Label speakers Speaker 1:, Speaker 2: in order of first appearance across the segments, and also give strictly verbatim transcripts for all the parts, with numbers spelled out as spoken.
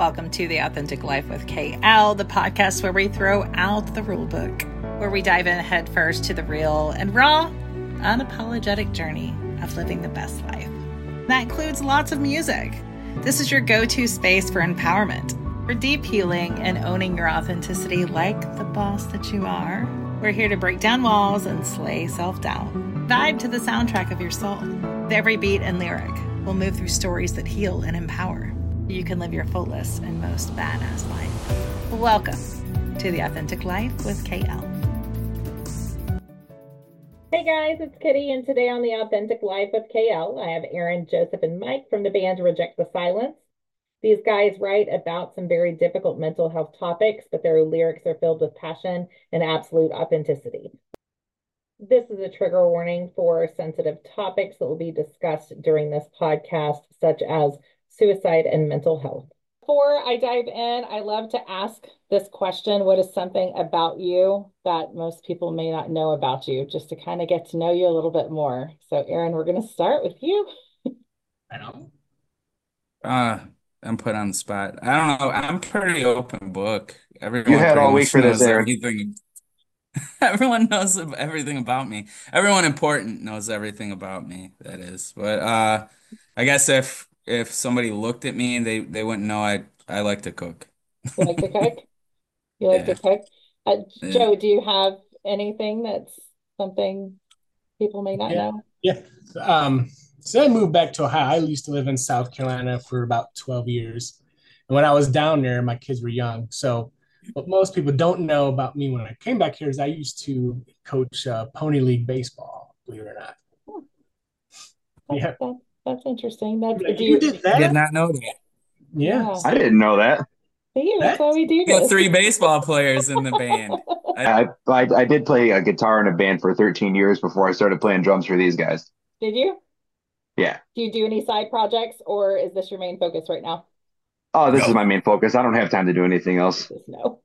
Speaker 1: Welcome to The Authentic Life with K L, the podcast where we throw out the rule book, where we dive in head first to the real and raw, unapologetic journey of living the best life. That includes lots of music. This is your go-to space for empowerment, for deep healing and owning your authenticity like the boss that you are. We're here to break down walls and slay self-doubt. Vibe to the soundtrack of your soul. With every beat and lyric, we'll move through stories that heal and empower. You can live your fullest and most badass life. Welcome to The Authentic Life with K L. Hey guys, it's Kitty, and today on The Authentic Life with K L, I have Aaron, Joseph, and Mike from the band Reject the Silence. These guys write about some very difficult mental health topics, but their lyrics are filled with passion and absolute authenticity. This is a trigger warning for sensitive topics that will be discussed during this podcast, such as suicide and mental health. Before I dive in, I love to ask this question: what is something about you that most people may not know about you, just to kind of get to know you a little bit more? So Aaron, we're going to start with you.
Speaker 2: I know. Uh, I'm put on the spot. I don't know. I'm pretty open book. Everyone
Speaker 3: You had
Speaker 2: pretty
Speaker 3: all week
Speaker 2: much
Speaker 3: for this,
Speaker 2: knows
Speaker 3: Aaron.
Speaker 2: everything. Everyone knows everything about me. Everyone important knows everything about me, that is. But uh, I guess if if somebody looked at me and they they wouldn't know I I like to cook.
Speaker 1: You like to cook? You like
Speaker 2: Yeah.
Speaker 1: to cook? Uh,
Speaker 2: Yeah.
Speaker 1: Joe, do you have anything that's something people may not
Speaker 4: Yeah,
Speaker 1: know?
Speaker 4: yeah. Um, so I moved back to Ohio. I used to live in South Carolina for about twelve years. And when I was down there, my kids were young. So what most people don't know about me when I came back here is I used to coach uh, Pony League baseball, believe it or not.
Speaker 1: Oh, that's,
Speaker 4: Yeah.
Speaker 1: that's, that's interesting. That's,
Speaker 4: Like,
Speaker 1: do
Speaker 4: you
Speaker 1: you,
Speaker 4: did
Speaker 2: I did
Speaker 4: that?
Speaker 2: not know that.
Speaker 4: Yeah.
Speaker 1: yeah,
Speaker 3: I didn't know that.
Speaker 1: see, that's
Speaker 4: That
Speaker 1: why we do
Speaker 2: We got
Speaker 1: this.
Speaker 2: three baseball players in the band. I,
Speaker 3: I, I I did play a guitar in a band for thirteen years before I started playing drums for these guys.
Speaker 1: Did you?
Speaker 3: Yeah.
Speaker 1: Do you do any side projects, or is this your main focus right now?
Speaker 3: Oh, this is
Speaker 2: no.
Speaker 3: my main focus. I don't have time to do anything else.
Speaker 1: Just no.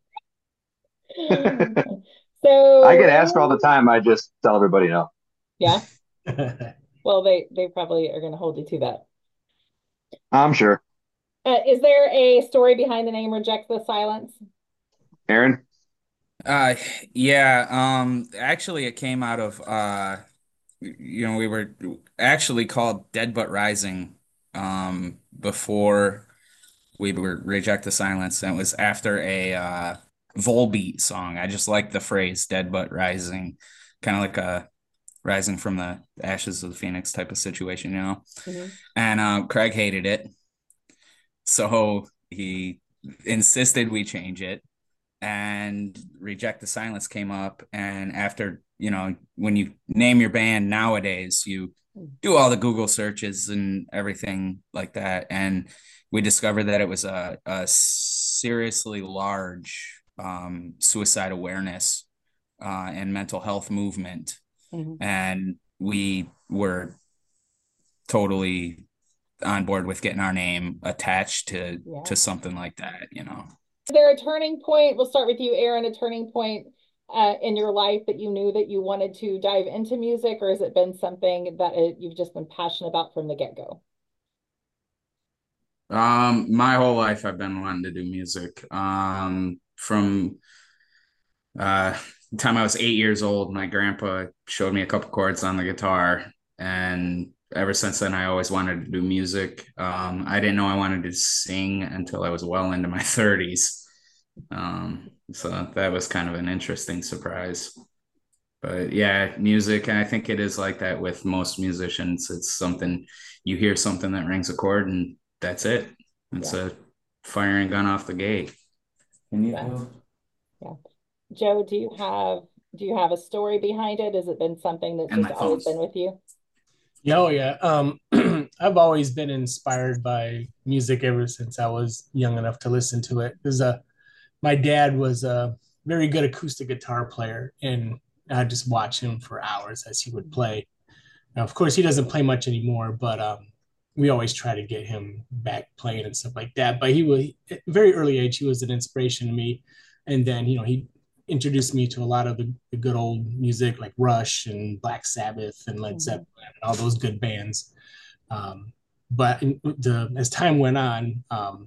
Speaker 3: I get asked all
Speaker 1: So,
Speaker 3: the time. I just tell everybody no.
Speaker 1: yeah, well, they, they probably are going to hold you to that.
Speaker 3: I'm sure.
Speaker 1: Uh, is there a story behind the name Reject the Silence?
Speaker 3: Aaron?
Speaker 2: Uh, yeah. Um, actually, it came out of uh, you know, we were actually called Dead But Rising, um, before we were Reject the Silence, and it was after a uh Volbeat song. I just like the phrase "Dead But Rising," kind of like a rising from the ashes of the phoenix type of situation, you know.
Speaker 1: Mm-hmm.
Speaker 2: And uh, Craig hated it, so he insisted we change it, and Reject the Silence came up. And after, you know, when you name your band nowadays, you do all the Google searches and everything like that, and we discovered that it was a, a seriously large um, suicide awareness uh, and mental health movement,
Speaker 1: Mm-hmm.
Speaker 2: and we were totally on board with getting our name attached to
Speaker 1: Yeah.
Speaker 2: to something like that, you know.
Speaker 1: Is there a turning point? We'll start with you, Aaron. A turning point uh, in your life that you knew that you wanted to dive into music, or has it been something that it, you've just been passionate about from the get-go?
Speaker 2: Um, my whole life I've been wanting to do music. Um, from uh the time I was eight years old, my grandpa showed me a couple chords on the guitar, and ever since then I always wanted to do music. Um, I didn't know I wanted to sing until I was well into my thirties. Um, so that was kind of an interesting surprise. But yeah, music, and I think it is like that with most musicians. It's something, you hear something that rings a chord and that's it. It's
Speaker 1: Yeah.
Speaker 2: a firing gun off the gate. Can you
Speaker 1: Yeah.
Speaker 2: do?
Speaker 1: Yeah. Joe, do you have do you have a story behind it? Has it been something that's
Speaker 2: And
Speaker 1: just
Speaker 2: my
Speaker 1: always
Speaker 2: phones.
Speaker 1: been with you?
Speaker 4: Yeah, oh yeah. Um, I've always been inspired by music ever since I was young enough to listen to it. Because uh, my dad was a very good acoustic guitar player, and I just watch him for hours as he would play. Now, of course, he doesn't play much anymore, but um, we always try to get him back playing and stuff like that. But he was at a very early age, he was an inspiration to me. And then, you know, he introduced me to a lot of the, the good old music like Rush and Black Sabbath and Led
Speaker 1: Mm-hmm.
Speaker 4: Zeppelin and all those good bands. Um, but in, the, as time went on, um,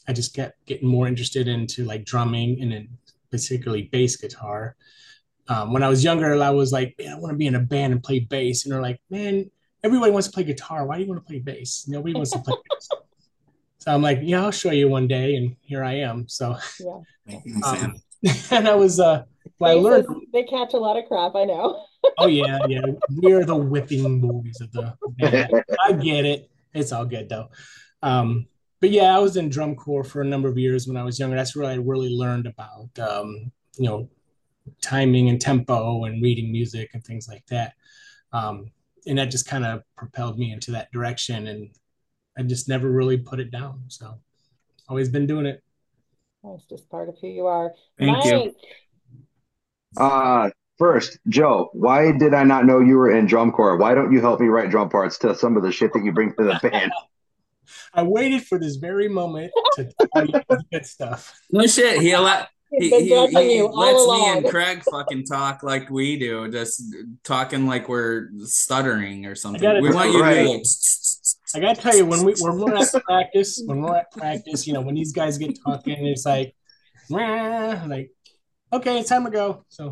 Speaker 4: I just kept getting more interested into like drumming and then particularly bass guitar. Um, when I was younger, I was like, man, I want to be in a band and play bass. And they're like, man, everybody wants to play guitar. Why do you want to play bass? Nobody wants to play bass. So I'm like, yeah, I'll show you one day. And here I am. So,
Speaker 5: Yeah.
Speaker 4: um, and I was, uh, well, I learned.
Speaker 5: They catch a lot of crap, I know.
Speaker 4: Oh, yeah, yeah. We're the whipping movies of the band. I get it. It's all good, though. Um, but yeah, I was in drum corps for a number of years when I was younger. That's where I really learned about, um, you know, timing and tempo and reading music and things like that. Um, and that just kind of propelled me into that direction. And I just never really put it down. So always been doing it.
Speaker 5: That's just part of who you are.
Speaker 2: Thank
Speaker 5: Mike.
Speaker 2: you.
Speaker 3: Uh, first, Joe, why did I not know you were in drum corps? Why don't you help me write drum parts to some of the shit that you bring to the band?
Speaker 4: I waited for this very moment to tell you the good stuff.
Speaker 2: No shit. He let he,
Speaker 5: been
Speaker 2: he,
Speaker 5: judging
Speaker 2: he
Speaker 5: you all
Speaker 2: lets me
Speaker 5: along.
Speaker 2: and Craig fucking talk like we do, just talking like we're stuttering or something.
Speaker 4: gotta
Speaker 2: We
Speaker 4: tell
Speaker 2: want
Speaker 4: you-
Speaker 2: you to
Speaker 3: Right.
Speaker 2: do it.
Speaker 4: I gotta tell you, when we when we're at practice, when we're at practice, you know, when these guys get talking, it's like, "Wah," like, okay, it's time to go. So,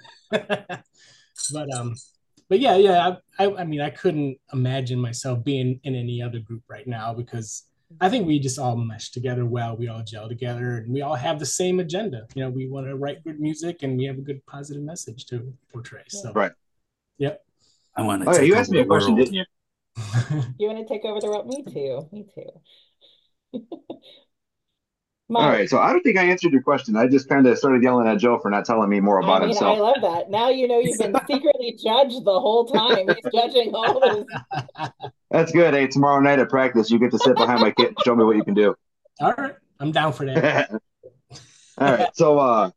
Speaker 4: but um, but yeah, yeah. I, I I mean, I couldn't imagine myself being in any other group right now because I think we just all mesh together well. We all gel together, and we all have the same agenda. You know, we want to write good music, and we have a good positive message to portray. So,
Speaker 3: Right.
Speaker 4: Yep.
Speaker 2: I want to
Speaker 3: Oh, yeah,
Speaker 2: take
Speaker 3: you
Speaker 2: over
Speaker 3: asked me a
Speaker 2: the
Speaker 3: question,
Speaker 2: world.
Speaker 3: didn't you?
Speaker 5: You want to take over the world? Me too. Me too.
Speaker 3: All
Speaker 5: Mike,
Speaker 3: right, so I don't think I answered your question. I just kind of started yelling at Joe for not telling me more
Speaker 5: I
Speaker 3: about
Speaker 5: mean,
Speaker 3: himself.
Speaker 5: I love that. Now you know you've been secretly judged the whole time. He's judging all this.
Speaker 3: That's good. Hey, tomorrow night at practice, you get to sit behind my kit and show me what you can do.
Speaker 4: All right, I'm down for that.
Speaker 3: All right, so uh,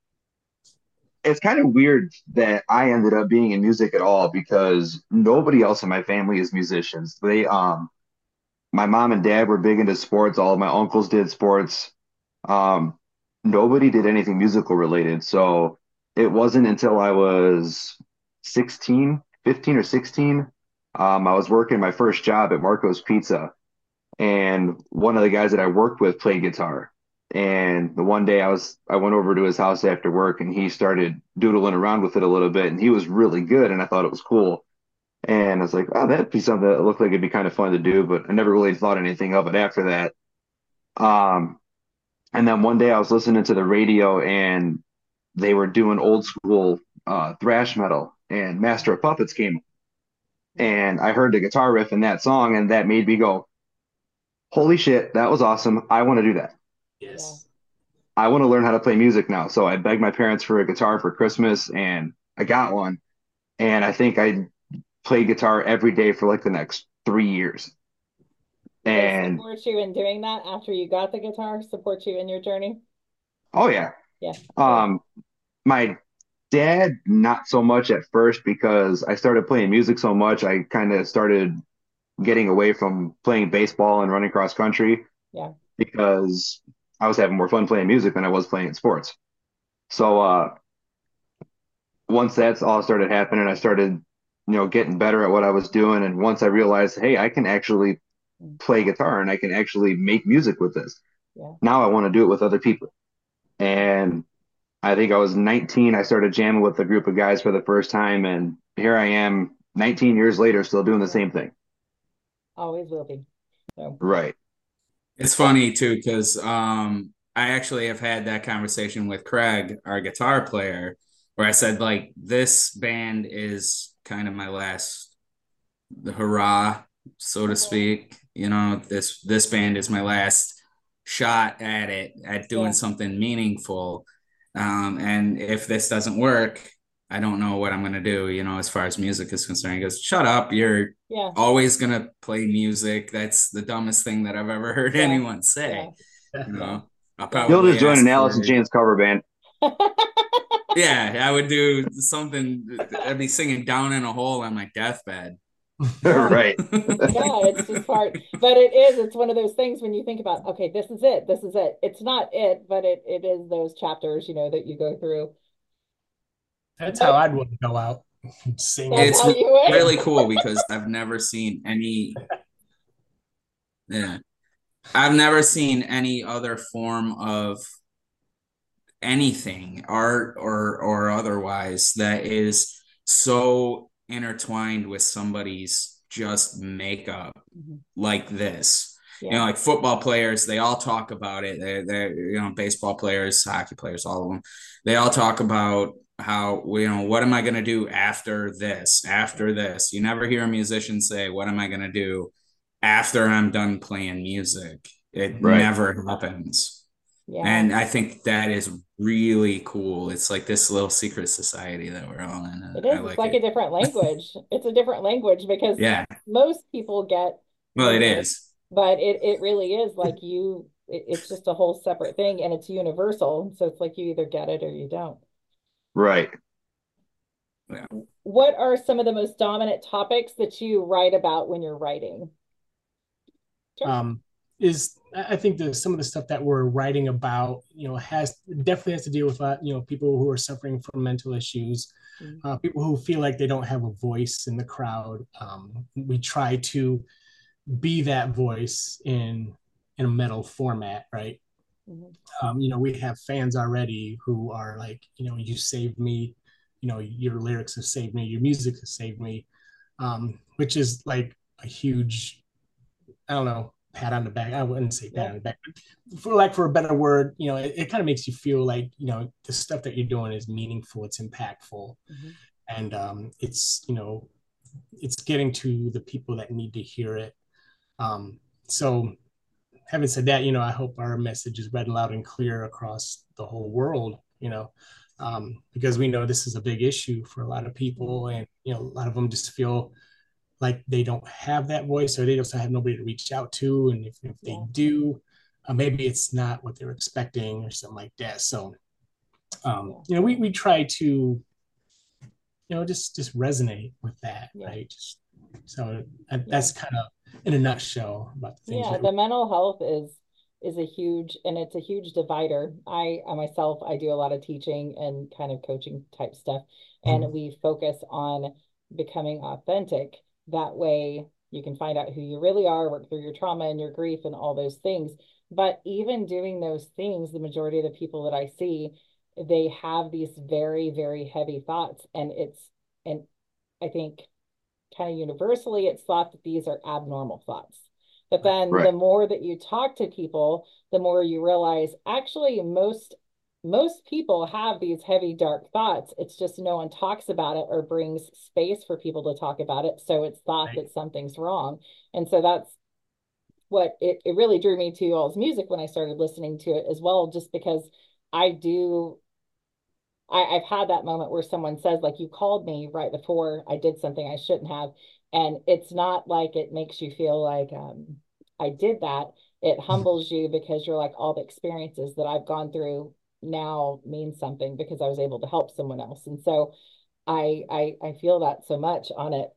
Speaker 3: it's kind of weird that I ended up being in music at all because nobody else in my family is musicians. They um, my mom and dad were big into sports. All of my uncles did sports. Um, nobody did anything musical related. So it wasn't until I was sixteen, fifteen or sixteen, um, I was working my first job at Marco's Pizza. And one of the guys that I worked with played guitar. And the one day I was I went over to his house after work and he started doodling around with it a little bit and he was really good and I thought it was cool. And I was like, oh, that'd be something that looked like it'd be kind of fun to do, but I never really thought anything of it after that. Um, and then one day I was listening to the radio and they were doing old school uh, thrash metal and Master of Puppets came. And I heard the guitar riff in that song and that made me go, holy shit, that was awesome. I want to do that.
Speaker 4: Yes.
Speaker 3: I want to learn how to play music now. So I begged my parents for a guitar for Christmas and I got one. And I think I played guitar every day for like the next three years.
Speaker 5: They
Speaker 3: And
Speaker 5: support you in doing that after you got the guitar, support you in your journey.
Speaker 3: oh yeah.
Speaker 5: Yeah.
Speaker 3: Um, my dad, not so much at first because I started playing music so much, I kind of started getting away from playing baseball and running cross country.
Speaker 5: Yeah.
Speaker 3: Because I was having more fun playing music than I was playing sports. So uh, once that's all started happening, I started, you know, getting better at what I was doing. And once I realized, hey, I can actually play guitar and I can actually make music with this.
Speaker 5: Yeah.
Speaker 3: Now I want to do it with other people. And I think I was nineteen. I started jamming with a group of guys for the first time. And here I am nineteen years later, still doing the same thing.
Speaker 5: Always will be. So.
Speaker 3: Right.
Speaker 2: It's funny too, because um, I actually have had that conversation with Craig, our guitar player, where I said, like, this band is kind of my last hurrah, so to speak. You know, this this band is my last shot at it, at doing
Speaker 5: Yeah.
Speaker 2: something meaningful. Um, and if this doesn't work, I don't know what I'm going to do, you know, as far as music is concerned. He goes, shut up. You're
Speaker 5: Yeah.
Speaker 2: always going to play music. That's the dumbest thing that I've ever heard
Speaker 5: Yeah.
Speaker 2: anyone say.
Speaker 5: Yeah.
Speaker 2: You know, I'll
Speaker 3: You'll
Speaker 2: probably
Speaker 3: just join
Speaker 2: ask
Speaker 3: an Alice in
Speaker 2: for-
Speaker 3: Chains cover band.
Speaker 2: Yeah, I would do something. I'd be singing Down in a Hole on my deathbed.
Speaker 3: Right.
Speaker 5: Yeah, it's just part, but it is, it's one of those things when you think about, okay, this is it, this is it. It's not it, but it it is those chapters, you know, that you go through.
Speaker 4: That's how I'd want to go out singing.
Speaker 5: That's
Speaker 2: It's
Speaker 5: how you would.
Speaker 2: really cool because I've never seen any. Yeah. I've never seen any other form of anything, art or or otherwise, that is so intertwined with somebody's just makeup
Speaker 5: Mhm.
Speaker 2: like this. You
Speaker 5: Yeah.
Speaker 2: know, like football players, they all talk about it. They're, they're, you know, baseball players, hockey players, all of them. They all talk about how, you know, what am I going to do after this? After this, you never hear a musician say, "What am I going to do after I'm done playing music?" It
Speaker 3: Right.
Speaker 2: never happens.
Speaker 5: Yeah.
Speaker 2: And I think that is really cool. It's like this little secret society that we're all in. And
Speaker 5: It
Speaker 2: I
Speaker 5: is. It's
Speaker 2: like
Speaker 5: like a
Speaker 2: it.
Speaker 5: different language. It's a different language because
Speaker 2: Yeah.
Speaker 5: most people get
Speaker 2: Well, it
Speaker 5: music,
Speaker 2: is.
Speaker 5: but it, it really is like you, it, it's just a whole separate thing and it's universal. So it's like you either get it or you don't.
Speaker 3: Right.
Speaker 2: Yeah.
Speaker 5: What are some of the most dominant topics that you write about when you're writing? Sure.
Speaker 4: Um, is I think that some of the stuff that we're writing about, you know, has definitely has to deal with, uh, you know, people who are suffering from mental issues,
Speaker 5: Mm.
Speaker 4: uh, people who feel like they don't have a voice in the crowd. Um, we try to be that voice in in a metal format, right?
Speaker 5: Mhm.
Speaker 4: Um, you know, we have fans already who are like, you know, you saved me, you know, your lyrics have saved me, your music has saved me, um, which is like a huge, I don't know, pat on the back. I wouldn't say pat
Speaker 5: Yeah.
Speaker 4: on the back, but for like for a better word, you know, it, it kind of makes you feel like, you know, the stuff that you're doing is meaningful, it's impactful,
Speaker 5: Mhm.
Speaker 4: and um, it's, you know, it's getting to the people that need to hear it. Um, so having said that, you know, I hope our message is read loud and clear across the whole world, you know, um, because we know this is a big issue for a lot of people. And, you know, a lot of them just feel like they don't have that voice or they just have nobody to reach out to. And if, if they
Speaker 5: Yeah.
Speaker 4: do, uh, maybe it's not what they're expecting or something like that. So, um,
Speaker 5: Yeah.
Speaker 4: you know, we, we try to, you know, just, just resonate with that,
Speaker 5: Yeah.
Speaker 4: right? Just, so uh,
Speaker 5: Yeah.
Speaker 4: that's kind of in a nutshell about the things
Speaker 5: Yeah,
Speaker 4: that we,
Speaker 5: the mental health is is a huge and it's a huge divider. I, I myself, I do a lot of teaching and kind of coaching type stuff, and we focus on becoming authentic. That way you can find out who you really are, work through your trauma and your grief and all those things. But even doing those things, the majority of the people that I see, they have these very, very heavy thoughts, and it's and I think kind of universally, it's thought that these are abnormal thoughts. But then
Speaker 3: Right.
Speaker 5: the more that you talk to people, the more you realize actually most most people have these heavy dark thoughts. It's just no one talks about it or brings space for people to talk about it. So it's thought
Speaker 4: right.
Speaker 5: that something's wrong. And so that's what it, it really drew me to y'all's music when I started listening to it as well, just because I do I, I've had that moment where someone says, like, you called me right before I did something I shouldn't have. And it's not like it makes you feel like um, I did that. It humbles you because you're like, all the experiences that I've gone through now mean something because I was able to help someone else. And so I I, I feel that so much on it.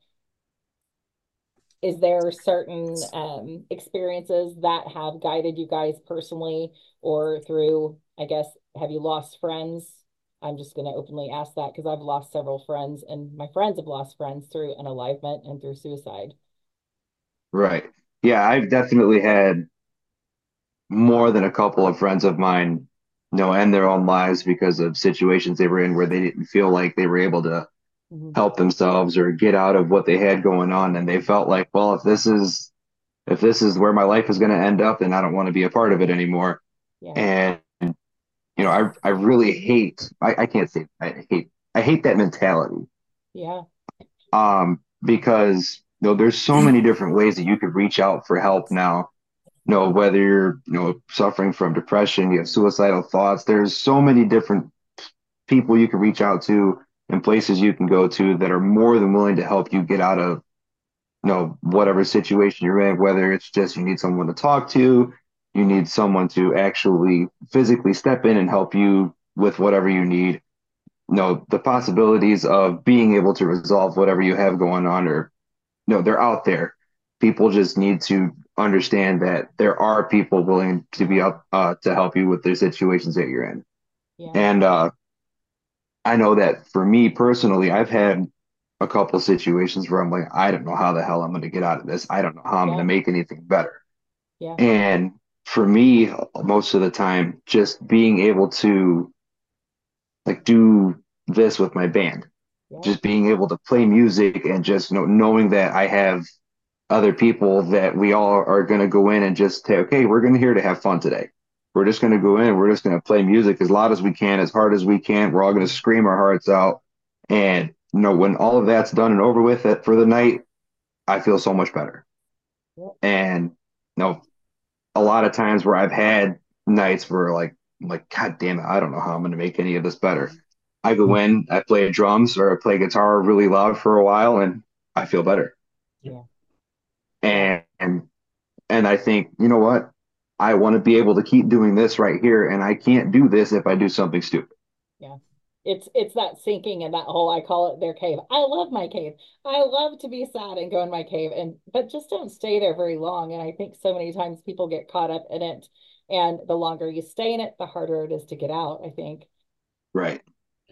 Speaker 5: Is there certain um, experiences that have guided you guys personally or through, I guess, have you lost friends? I'm just going to openly ask that because I've lost several friends and my friends have lost friends through an alignment and through suicide.
Speaker 3: Right. Yeah, I've definitely had more than a couple of friends of mine, you know, end their own lives because of situations they were in where they didn't feel like they were able to
Speaker 5: Mhm.
Speaker 3: help themselves or get out of what they had going on. And they felt like, well, if this is if this is where my life is going to end up, then I don't want to be a part of it anymore.
Speaker 5: Yeah.
Speaker 3: And you know, I I really hate I, I can't say I hate I hate that mentality.
Speaker 5: Yeah.
Speaker 3: Um, because you know, there's so many different ways that you could reach out for help now. You know, whether you're, you know, suffering from depression, you have suicidal thoughts, there's so many different people you can reach out to and places you can go to that are more than willing to help you get out of, you know, whatever situation you're in, whether it's just you need someone to talk to, you need someone to actually physically step in and help you with whatever you need. You know, the possibilities of being able to resolve whatever you have going on are, no, they're out there. People just need to understand that there are people willing to be up uh, to help you with the situations that you're in.
Speaker 5: Yeah.
Speaker 3: And uh, I know that for me personally, I've had a couple situations where I'm like, I don't know how the hell I'm going to get out of this. I don't know how I'm going to
Speaker 5: Yeah.
Speaker 3: make anything better.
Speaker 5: Yeah.
Speaker 3: And for me, most of the time, just being able to like do this with my band,
Speaker 5: Yeah.
Speaker 3: just being able to play music and just know, knowing that I have other people that we all are going to go in and just say, okay, we're going to here to have fun today. We're just going to go in. We're just going to play music as loud as we can, as hard as we can. We're all going to scream our hearts out. And you know, when all of that's done and over with it for the night, I feel so much better.
Speaker 5: Yeah.
Speaker 3: And you know, a lot of times where I've had nights where like, I'm like, God damn it, I don't know how I'm going to make any of this better. I go in, I play drums or I play guitar really loud for a while, and I feel better.
Speaker 5: Yeah.
Speaker 3: And and and I think, you know what? I want to be able to keep doing this right here, and I can't do this if I do something stupid.
Speaker 5: Yeah. It's it's that sinking and that whole, I call it their cave. I love my cave. I love to be sad and go in my cave, and but just don't stay there very long. And I think so many times people get caught up in it, and the longer you stay in it, the harder it is to get out, I think.
Speaker 3: Right.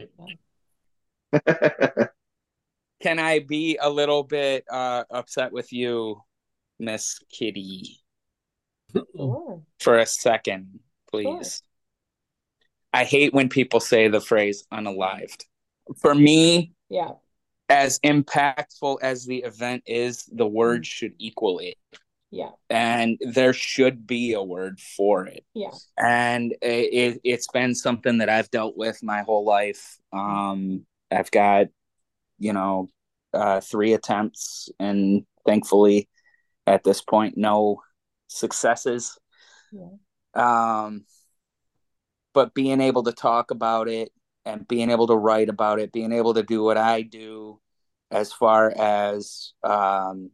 Speaker 2: Can I be a little bit uh, upset with you, Miss Kitty,
Speaker 5: Sure.
Speaker 2: for a second, please? I hate when people say the phrase unalived. For me,
Speaker 5: Yeah.
Speaker 2: as impactful as the event is, the word should equal it.
Speaker 5: Yeah.
Speaker 2: And there should be a word for it.
Speaker 5: Yeah.
Speaker 2: And it, it's been something that I've dealt with my whole life. Um, I've got, you know, uh, three attempts, and thankfully at this point, no successes.
Speaker 5: Yeah.
Speaker 2: Um, but being able to talk about it and being able to write about it, being able to do what I do as far as um,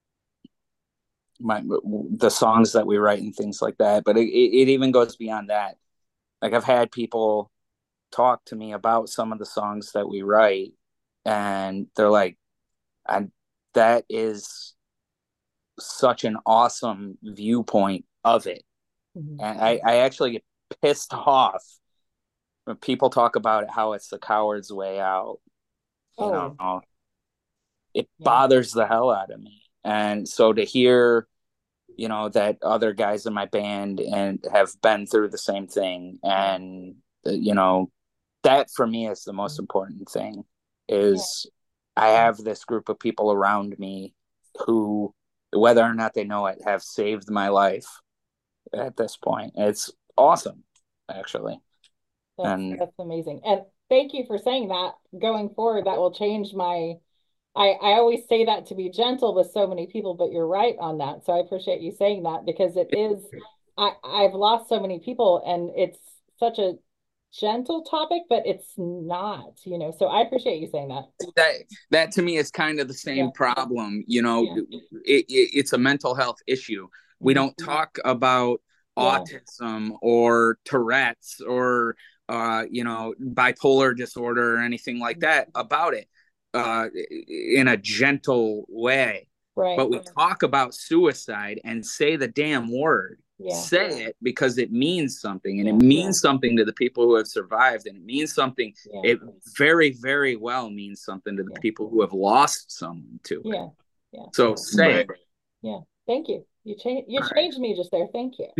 Speaker 2: my the songs that we write and things like that. But it, it even goes beyond that. Like, I've had people talk to me about some of the songs that we write, and they're like, and that is such an awesome viewpoint of it.
Speaker 5: Mm-hmm.
Speaker 2: And I, I actually get pissed off when people talk about it, how it's the coward's way out. You
Speaker 5: Oh.
Speaker 2: know, it
Speaker 5: Yeah.
Speaker 2: bothers the hell out of me. And so to hear, you know, that other guys in my band and have been through the same thing, and you know, that for me is the most important thing. Is
Speaker 5: Yeah.
Speaker 2: I have this group of people around me who, whether or not they know it, have saved my life at this point. It's awesome, actually.
Speaker 5: That's,
Speaker 2: and
Speaker 5: that's amazing. And thank you for saying that. Going forward, that will change my, I, I always say that to be gentle with so many people, but you're right on that. So I appreciate you saying that, because it is, I, I've lost so many people, and it's such a gentle topic, but it's not, you know, so I appreciate you saying that.
Speaker 2: that that to me is kind of the same
Speaker 5: Yeah.
Speaker 2: problem. You know,
Speaker 5: Yeah.
Speaker 2: it, it, it's a mental health issue. We don't talk about
Speaker 5: Yeah.
Speaker 2: autism or Tourette's or uh, you know, bipolar disorder or anything like that about it uh, in a gentle way.
Speaker 5: Right.
Speaker 2: But we talk about suicide and say the damn word.
Speaker 5: Yeah.
Speaker 2: Say it because it means something, and
Speaker 5: Yeah.
Speaker 2: it means something to the people who have survived, and it means something.
Speaker 5: Yeah.
Speaker 2: It very, very well means something to the
Speaker 5: Yeah.
Speaker 2: people who have lost someone to it.
Speaker 5: Yeah. Yeah.
Speaker 2: So say
Speaker 3: Right.
Speaker 2: it.
Speaker 5: Yeah. Thank you. You changed you
Speaker 2: All
Speaker 5: changed me just there. Thank you.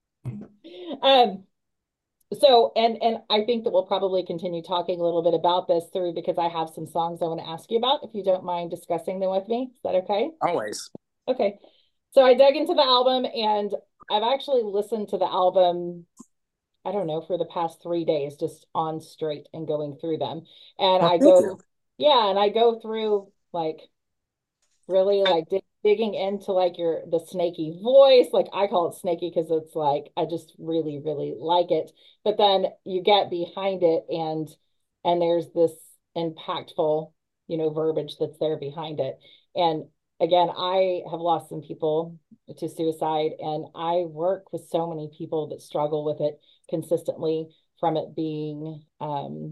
Speaker 5: um so and and I think that we'll probably continue talking a little bit about this through, because I have some songs I want to ask you about, if you don't mind discussing them with me. Is that okay?
Speaker 2: Always.
Speaker 5: Okay. So I dug into the album, and I've actually listened to the album, I don't know, for the past three days, just on straight and going through them. And
Speaker 2: Oh,
Speaker 5: I
Speaker 2: thank
Speaker 5: go,
Speaker 2: you.
Speaker 5: yeah, and I go through like really like dig, digging into like your the snaky voice. Like, I call it snaky because it's like I just really, really like it. But then you get behind it, and and there's this impactful, you know, verbiage that's there behind it. And again, I have lost some people to suicide, and I work with so many people that struggle with it consistently, from it being um,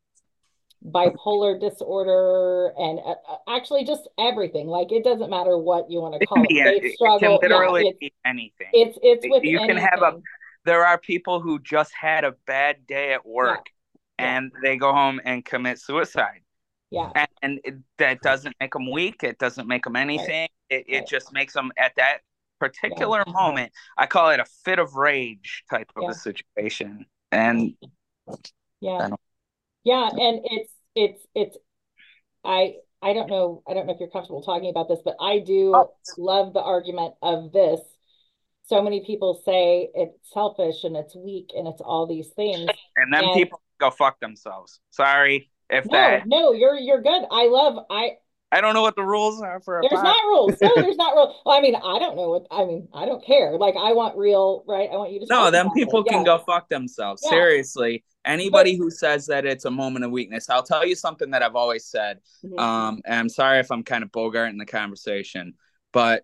Speaker 5: bipolar disorder, and uh, actually just everything. Like, it doesn't matter what you want to call it.
Speaker 2: Yeah,
Speaker 5: Faith
Speaker 2: it
Speaker 5: struggle.
Speaker 2: can literally
Speaker 5: Yeah, it's,
Speaker 2: be anything.
Speaker 5: it's it's with
Speaker 2: You can
Speaker 5: anything.
Speaker 2: have a. There are people who just had a bad day at work,
Speaker 5: Yeah.
Speaker 2: and they go home and commit suicide.
Speaker 5: Yeah.
Speaker 2: And, and it, that doesn't make them weak. It doesn't make them anything.
Speaker 5: Right.
Speaker 2: It, it
Speaker 5: Right.
Speaker 2: just makes them at that particular yeah. moment, I call it a fit of rage type of
Speaker 5: yeah.
Speaker 2: a situation. And
Speaker 5: yeah, yeah, and it's it's it's I I don't know I don't know if you're comfortable talking about this, but I do oh. love the argument of this. So many people say it's selfish and it's weak and it's all these things,
Speaker 2: and then and, people go fuck themselves. Sorry if
Speaker 5: no,
Speaker 2: that.
Speaker 5: No, you're you're good. I love I.
Speaker 2: I don't know what the rules are for a
Speaker 5: There's
Speaker 2: pod.
Speaker 5: not rules. No, there's not rules. Well, I mean, I don't know what I mean. I don't care. Like, I want real, right? I want you to.
Speaker 2: No, then people can yeah. go fuck themselves. Yeah. Seriously, anybody but, who says that it's a moment of weakness, I'll tell you something that I've always said. Mm-hmm. Um, and I'm sorry if I'm kind of bogarting the conversation, but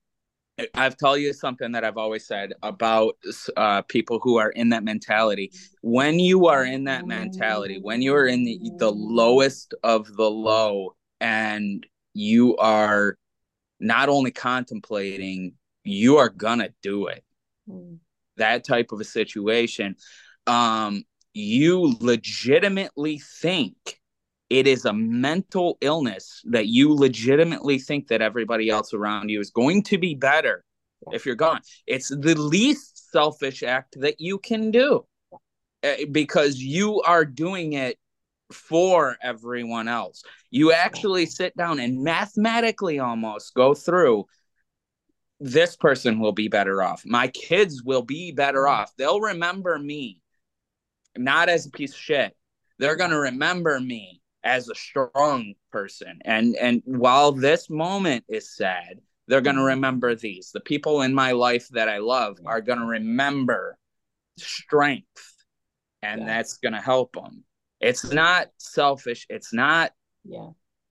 Speaker 2: I've told you something that I've always said about uh, people who are in that mentality. When you are in that mentality, when you are in the, the lowest of the low, and you are not only contemplating, you are gonna do it. Mm. That type of a situation, um, you legitimately think it is a mental illness, that you legitimately think that everybody else around you is going to be better yeah. if you're gone. It's the least selfish act that you can do, because you are doing it for everyone else. You actually sit down and mathematically almost go through, this person will be better off. My kids will be better off. They'll remember me not as a piece of shit. They're going to remember me as a strong person. And and while this moment is sad, they're going to remember these. The people in my life that I love are going to remember strength, and yeah. that's going to help them. It's not selfish. It's not.
Speaker 5: Yeah.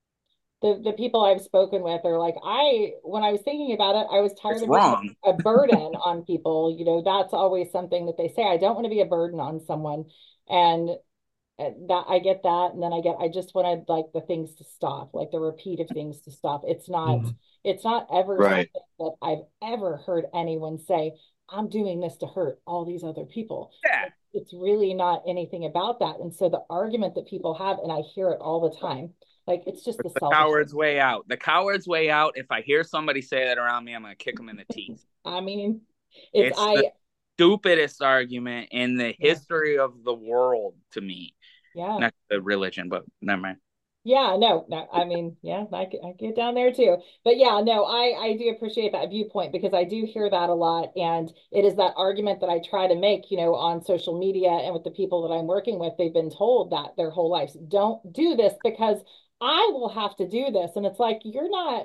Speaker 5: The the people I've spoken with are like, I, when I was thinking about it, I was tired
Speaker 2: it's
Speaker 5: of
Speaker 2: wrong.
Speaker 5: being a burden on people. You know, that's always something that they say. I don't want to be a burden on someone. And that, I get that. And then I get, I just wanted like the things to stop, like the repeated things to stop. It's not, mm-hmm. it's not ever
Speaker 3: right.
Speaker 5: something that I've ever heard anyone say, I'm doing this to hurt all these other people.
Speaker 2: Yeah.
Speaker 5: It's really not anything about that. And so the argument that people have, and I hear it all the time, like, it's just the,
Speaker 2: the coward's way out. The coward's way out. If I hear somebody say that around me, I'm going to kick them in the teeth.
Speaker 5: I mean, it's,
Speaker 2: it's
Speaker 5: I,
Speaker 2: the stupidest argument in the yeah. history of the world to me.
Speaker 5: Yeah.
Speaker 2: Not the religion, but never mind.
Speaker 5: Yeah, no, no, I mean, yeah, I, I get down there too. But yeah, no, I, I do appreciate that viewpoint, because I do hear that a lot. And it is that argument that I try to make, you know, on social media and with the people that I'm working with. They've been told that their whole lives, don't do this because I will have to do this. And it's like, you're not,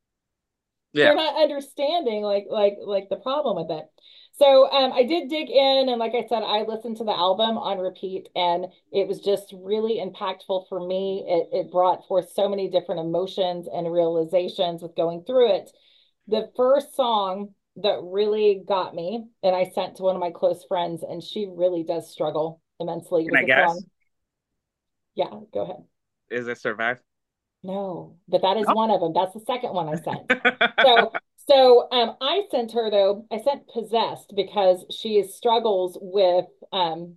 Speaker 5: yeah. you're not understanding like, like, like the problem with it. So um, I did dig in, and like I said, I listened to the album on repeat, and it was just really impactful for me. It, it brought forth so many different emotions and realizations with going through it. The first song that really got me, and I sent to one of my close friends, and she really does struggle immensely.
Speaker 2: Can I guess? Song.
Speaker 5: Yeah, go ahead.
Speaker 2: Is it Survive?
Speaker 5: No, but that is no. one of them. That's the second one I sent. so So um, I sent her, though, I sent Possessed, because she struggles with, um,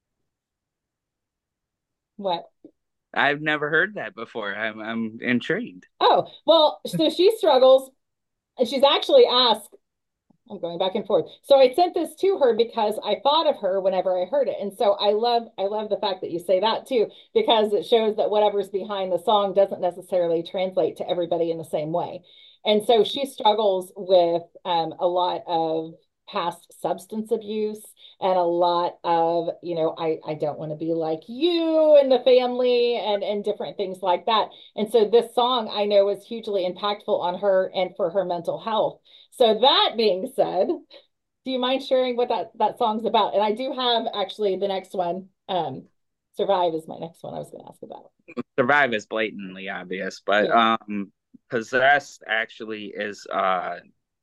Speaker 5: what?
Speaker 2: I've never heard that before. I'm, I'm intrigued.
Speaker 5: Oh, well, so she struggles, and she's actually asked, I'm going back and forth. So I sent this to her because I thought of her whenever I heard it. And so I love, I love the fact that you say that too, because it shows that whatever's behind the song doesn't necessarily translate to everybody in the same way. And so she struggles with um, a lot of past substance abuse and a lot of, you know, I, I don't want to be like you and the family and, and different things like that. And so this song I know is hugely impactful on her and for her mental health. So that being said, do you mind sharing what that, that song's about? And I do have actually the next one. Um, Survive is my next one I was going to ask about.
Speaker 2: Survive is blatantly obvious, but yeah. um, Possessed actually is uh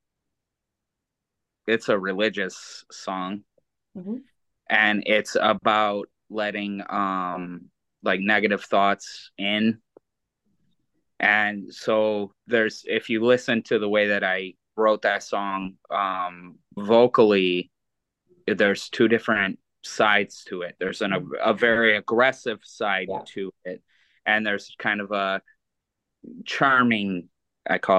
Speaker 2: it's a religious song. Mm-hmm. And it's about letting um like negative thoughts in. And so there's, if you listen to the way that I wrote that song um vocally, there's two different sides to it. There's an a, a very aggressive side yeah. to it, and there's kind of a charming, I call it,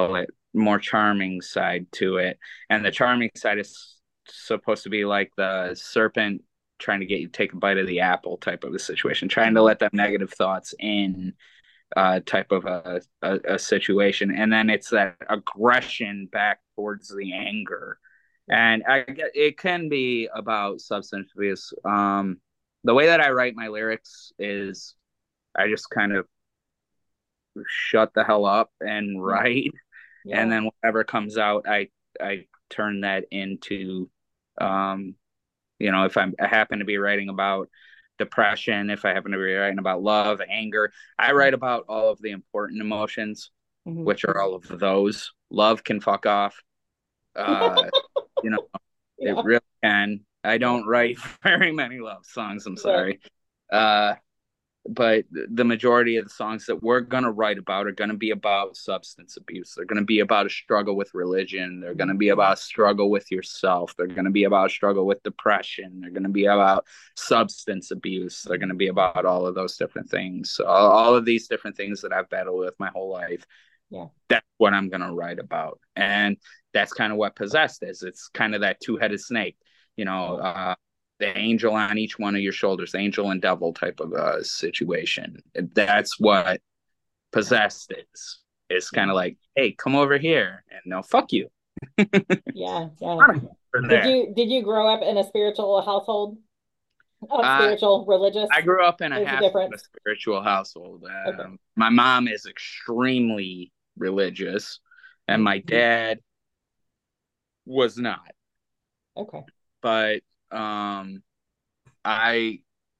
Speaker 2: more charming side to it. And the charming side is supposed to be like the serpent trying to get you to take a bite of the apple type of a situation, trying to let them negative thoughts in, uh, type of a, a, a situation. And then it's that aggression back towards the anger. And I get it can be about substance abuse. Um, the way that I write my lyrics is I just kind of shut the hell up and write. Yeah. And then whatever comes out, I I turn that into, um, you know, if I'm, I happen to be writing about depression, if I happen to be writing about love, anger, I write about all of the important emotions, mm-hmm. which are all of those. Love can fuck off. Uh, you know, yeah. It really can. I don't write very many love songs. I'm sorry. Yeah. Uh, but the majority of the songs that we're going to write about are going to be about substance abuse. They're going to be about a struggle with religion. They're going to be about a struggle with yourself. They're going to be about a struggle with depression. They're going to be about substance abuse. They're going to be about all of those different things. So all, all of these different things that I've battled with my whole life. Yeah, that's what I'm going to write about. And that's kind of what Possessed is. It's kind of that two-headed snake, you know, uh, the angel on each one of your shoulders, angel and devil type of a situation. That's what Possessed is. It's kind of like, hey, come over here, and no, fuck you.
Speaker 5: yeah, yeah. Did you did you grow up in a spiritual household? Oh, spiritual, uh, religious.
Speaker 2: I grew up in a half of a spiritual household. Um, okay. My mom is extremely religious, and my dad was not.
Speaker 5: Okay.
Speaker 2: But um i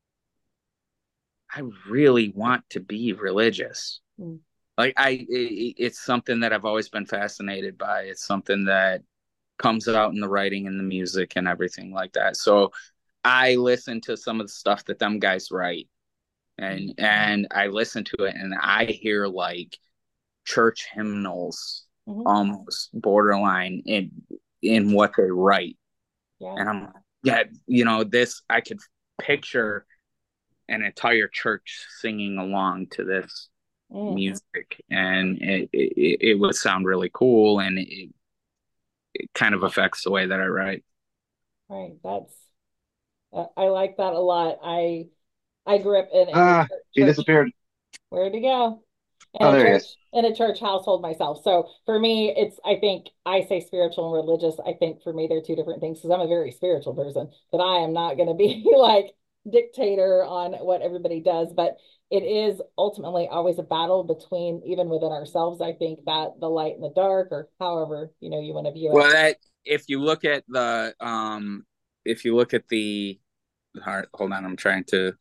Speaker 2: i really want to be religious. mm. Like I it, it's something that I've always been fascinated by. It's something that comes out in the writing and the music and everything like that. So I listen to some of the stuff that them guys write, and mm. and I listen to it, and I hear like church hymnals, mm-hmm. almost borderline in in what they write. Yeah. And I'm yeah, you know, this, I could picture an entire church singing along to this mm. music, and it, it it would sound really cool, and it, it kind of affects the way that I write.
Speaker 5: Right. That's, uh, I like that a lot. I I grew up in, in
Speaker 3: ah, church. He disappeared.
Speaker 5: Where'd he go? In
Speaker 3: oh,
Speaker 5: a
Speaker 3: there
Speaker 5: church,
Speaker 3: he is.
Speaker 5: In a church household myself. So for me, it's, I think I say spiritual and religious. I think for me, they're two different things, because I'm a very spiritual person, but I am not going to be like dictator on what everybody does. But it is ultimately always a battle between, even within ourselves. I think that the light and the dark, or however, you know, you want to view it.
Speaker 2: Well, that, if you look at the, um, if you look at the, hold on, I'm trying to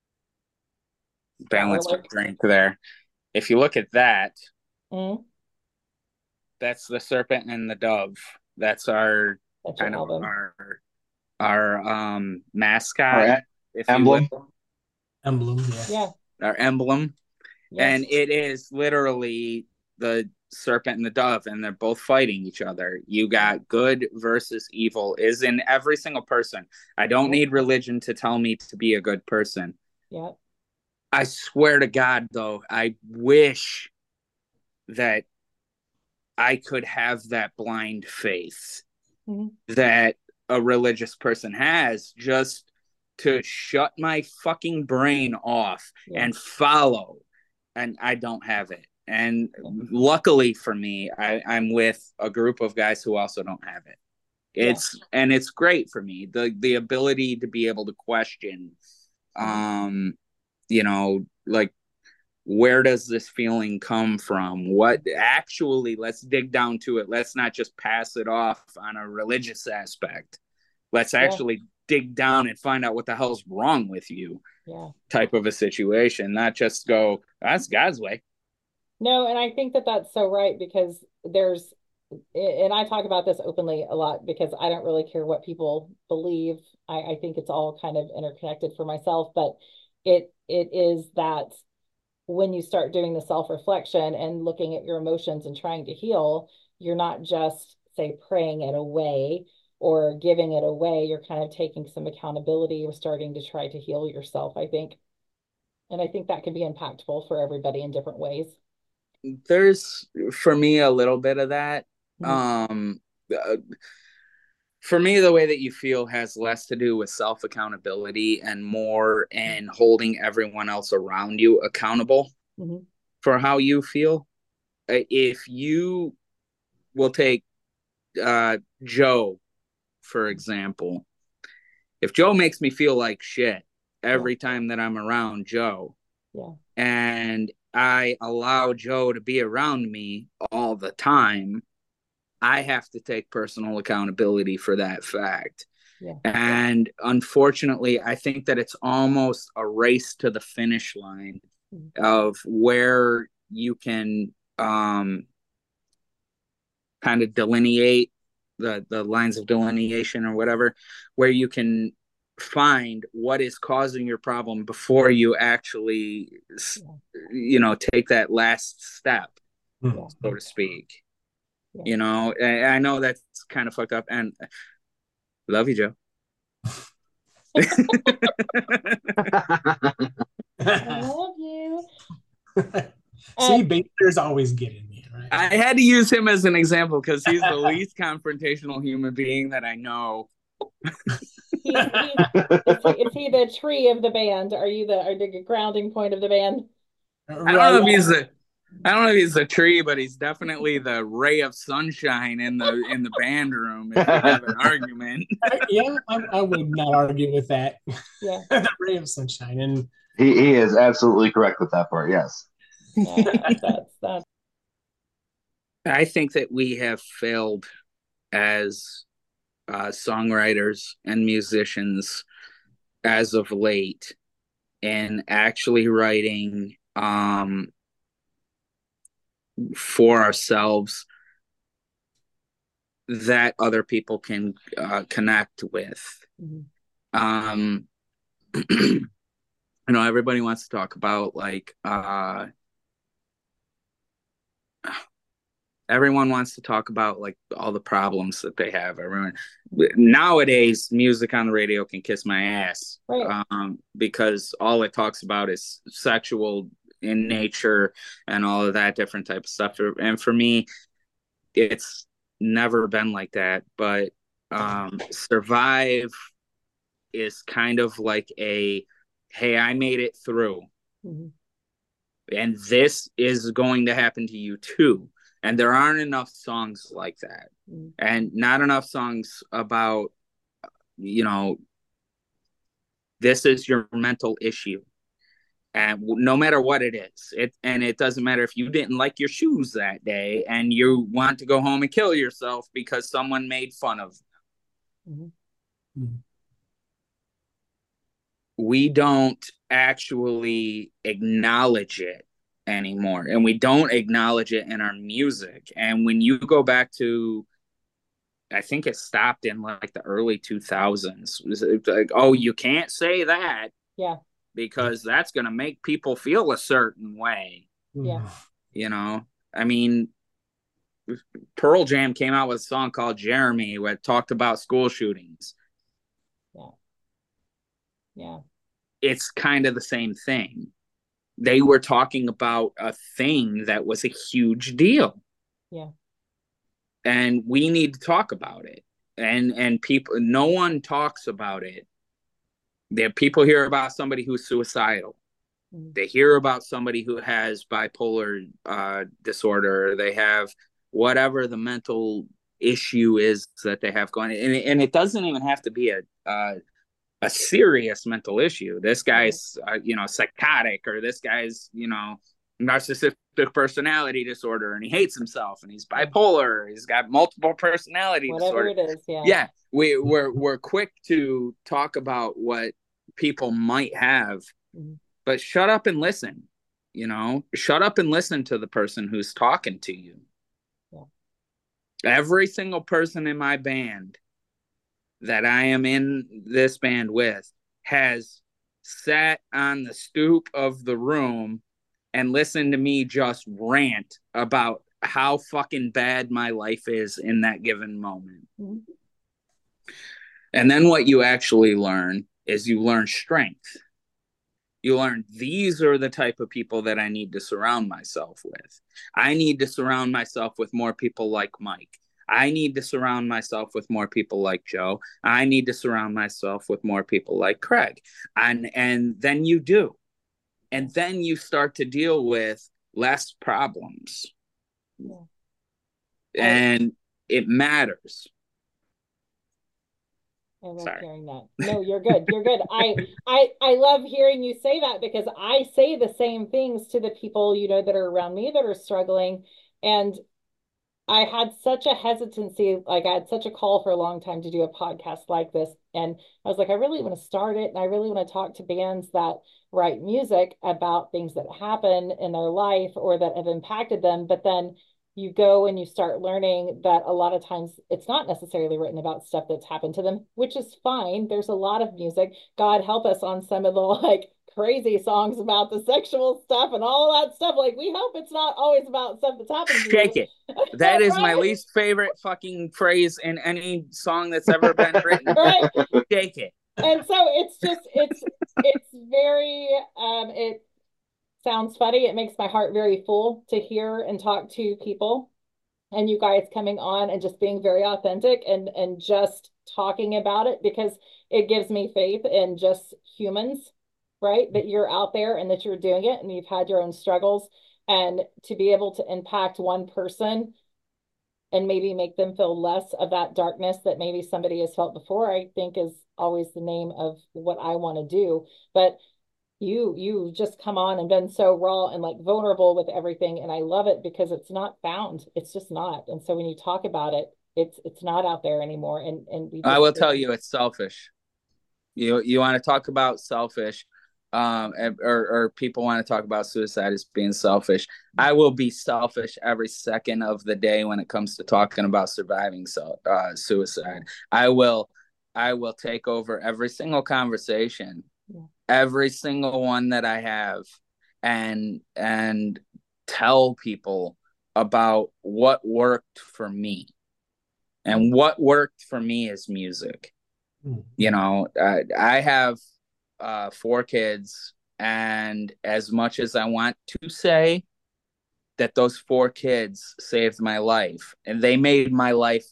Speaker 2: balance my drink there. If you look at that, mm. that's the serpent and the dove. That's our that's kind of album. our our um mascot,
Speaker 3: our if emblem.
Speaker 2: You will.
Speaker 4: Emblem, yeah.
Speaker 5: yeah.
Speaker 2: Our emblem. Yes. And it is literally the serpent and the dove, and they're both fighting each other. You got good versus evil is in every single person. I don't need religion to tell me to be a good person.
Speaker 5: Yeah.
Speaker 2: I swear to God, though, I wish that I could have that blind faith mm-hmm. that a religious person has, just to shut my fucking brain off yeah. and follow. And I don't have it. And luckily for me, I, I'm with a group of guys who also don't have it. It's yeah. and it's great for me. The the ability to be able to question um you know, like, where does this feeling come from? What actually, let's dig down to it. Let's not just pass it off on a religious aspect. Let's actually yeah. dig down and find out what the hell's wrong with you.
Speaker 5: Yeah.
Speaker 2: Type of a situation, not just go, that's God's way.
Speaker 5: No, and I think that that's so right, because there's, and I talk about this openly a lot, because I don't really care what people believe. I, I think it's all kind of interconnected for myself, but it it is that when you start doing the self-reflection and looking at your emotions and trying to heal, you're not just, say, praying it away or giving it away. You're kind of taking some accountability. You're starting to try to heal yourself, I think. And I think that can be impactful for everybody in different ways.
Speaker 2: there's for me a little bit of that.
Speaker 5: Mhm.
Speaker 2: Um, uh, for me, the way that you feel has less to do with self accountability and more in holding everyone else around you accountable
Speaker 5: Mhm.
Speaker 2: for how you feel. Uh, If you will take uh, Joe, for example, if Joe makes me feel like shit every time that I'm around Joe,
Speaker 5: Yeah.
Speaker 2: and I allow Joe to be around me all the time, I have to take personal accountability for that fact.
Speaker 5: Yeah.
Speaker 2: And unfortunately, I think that it's almost a race to the finish line
Speaker 5: Mhm.
Speaker 2: of where you can um, kind of delineate the, the lines of delineation or whatever, where you can find what is causing your problem before you actually,
Speaker 5: Yeah.
Speaker 2: you know, take that last step,
Speaker 4: Hmm.
Speaker 2: so to speak.
Speaker 5: Yeah.
Speaker 2: You know, I, I know that's kind of fucked up, and love you, Joe.
Speaker 5: I love you.
Speaker 4: See,
Speaker 5: Um,
Speaker 4: baby bears always getting me, right?
Speaker 2: I had to use him as an example because he's the least confrontational human being that I know.
Speaker 5: he's he's is he, is he the tree of the band? Are you the are the grounding point of the band?
Speaker 2: I don't
Speaker 4: Right.
Speaker 2: know if he's the I don't know if he's the tree, but he's definitely the ray of sunshine in the in the band room. If we have an argument,
Speaker 4: Yeah, I, I would not argue with that.
Speaker 5: Yeah.
Speaker 4: The ray of sunshine. And
Speaker 3: he, he is absolutely correct with that part. Yes.
Speaker 5: Yeah, that's that's
Speaker 2: I think that we have failed as uh, songwriters and musicians as of late in actually writing um, for ourselves that other people can uh, connect with.
Speaker 5: Mhm.
Speaker 2: Um, you know, everybody wants to talk about like uh, everyone wants to talk about like all the problems that they have. Everyone nowadays, music on the radio can kiss my ass,
Speaker 5: right.
Speaker 2: um, because all it talks about is sexual in nature and all of that different type of stuff. And for me, it's never been like that. But um, Survive is kind of like a, hey, I made it through,
Speaker 5: Mhm.
Speaker 2: and this is going to happen to you too. And there aren't enough songs like that,
Speaker 5: Mhm.
Speaker 2: and not enough songs about, you know, this is your mental issue, and no matter what it is, it and it doesn't matter if you didn't like your shoes that day and you want to go home and kill yourself because someone made fun of you.
Speaker 5: Mhm.
Speaker 2: We don't actually acknowledge it anymore, and we don't acknowledge it in our music. And when you go back to, I think it stopped in like the early two thousands, it's like, oh, you can't say that
Speaker 5: Yeah.
Speaker 2: because that's going to make people feel a certain way.
Speaker 5: Yeah.
Speaker 2: You know, I mean, Pearl Jam came out with a song called Jeremy where it talked about school shootings.
Speaker 5: Yeah. Yeah.
Speaker 2: It's kind of the same thing. They were talking about a thing that was a huge deal.
Speaker 5: Yeah.
Speaker 2: And we need to talk about it. And and people, no one talks about it. There, people hear about somebody who's suicidal.
Speaker 5: Mhm.
Speaker 2: They hear about somebody who has bipolar uh, disorder. They have whatever the mental issue is that they have going, and, and it doesn't even have to be a uh, a serious mental issue. This guy's, uh, you know, psychotic, or this guy's, you know, narcissistic personality disorder, and he hates himself, and he's bipolar. He's got multiple personality
Speaker 5: Whatever
Speaker 2: disorder.
Speaker 5: it is. Yeah.
Speaker 2: Yeah, we we're we're quick to talk about what people might have,
Speaker 5: Mhm.
Speaker 2: but shut up and listen. You know, shut up and listen to the person who's talking to you.
Speaker 5: Yeah.
Speaker 2: Every single person in my band that I am in this band with has sat on the stoop of the room and listened to me just rant about how fucking bad my life is in that given moment.
Speaker 5: Mhm.
Speaker 2: And then what you actually learn is you learn strength.
Speaker 6: You learn these are the type of people that I need to surround myself with. I need to surround myself with more people like Mike. I need to surround myself with more people like Joe. I need to surround myself with more people like Craig. And and then you do. And then you start to deal with less problems.
Speaker 5: Yeah.
Speaker 6: And it matters.
Speaker 5: I love
Speaker 6: Sorry.
Speaker 5: hearing that. No, you're good. You're good. I I I love hearing you say that, because I say the same things to the people, you know, that are around me that are struggling. And I had such a hesitancy, like I had such a call for a long time to do a podcast like this. And I was like, I really want to start it. And I really want to talk to bands that write music about things that happen in their life or that have impacted them. But then you go and you start learning that a lot of times it's not necessarily written about stuff that's happened to them, which is fine. There's a lot of music. God help us on some of the like crazy songs about the sexual stuff and all that stuff. Like, we hope it's not always about stuff that's happened to
Speaker 6: Shake
Speaker 5: you.
Speaker 6: it. That is
Speaker 5: Right?
Speaker 6: my least favorite fucking phrase in any song that's ever been written.
Speaker 5: Right.
Speaker 6: Shake it.
Speaker 5: And so it's just, it's, it's very, um, it sounds funny. It makes my heart very full to hear and talk to people, and you guys coming on and just being very authentic and, and just talking about it, because it gives me faith in just humans, right? That you're out there and that you're doing it and you've had your own struggles, and to be able to impact one person and maybe make them feel less of that darkness that maybe somebody has felt before, I think is always the name of what I want to do. But you you just come on and been so raw and like vulnerable with everything, and I love it because it's not found. It's just not. And so when you talk about it, it's it's not out there anymore. And and we just,
Speaker 6: I will tell you, it's selfish. You you want to talk about selfish, um, or or people want to talk about suicide as being selfish. I will be selfish every second of the day when it comes to talking about surviving so uh, suicide. I will I will take over every single conversation, yeah. every single one that I have, and and tell people about what worked for me. And what worked for me is music. You know, uh, I have uh, four kids, and as much as I want to say that those four kids saved my life, and they made my life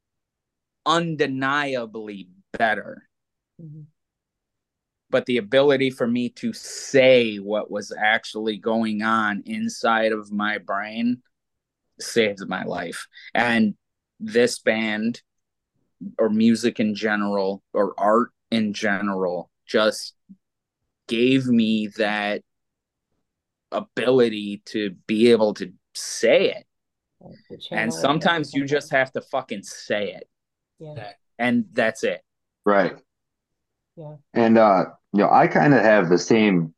Speaker 6: undeniably better. Mm-hmm. But the ability for me to say what was actually going on inside of my brain saved my life. And this band, or music in general, or art in general, just gave me that ability to be able to say it. And sometimes you just have to fucking say it.
Speaker 5: Yeah.
Speaker 6: And that's it.
Speaker 3: Right.
Speaker 5: Yeah.
Speaker 3: And uh, you know, I kind of have the same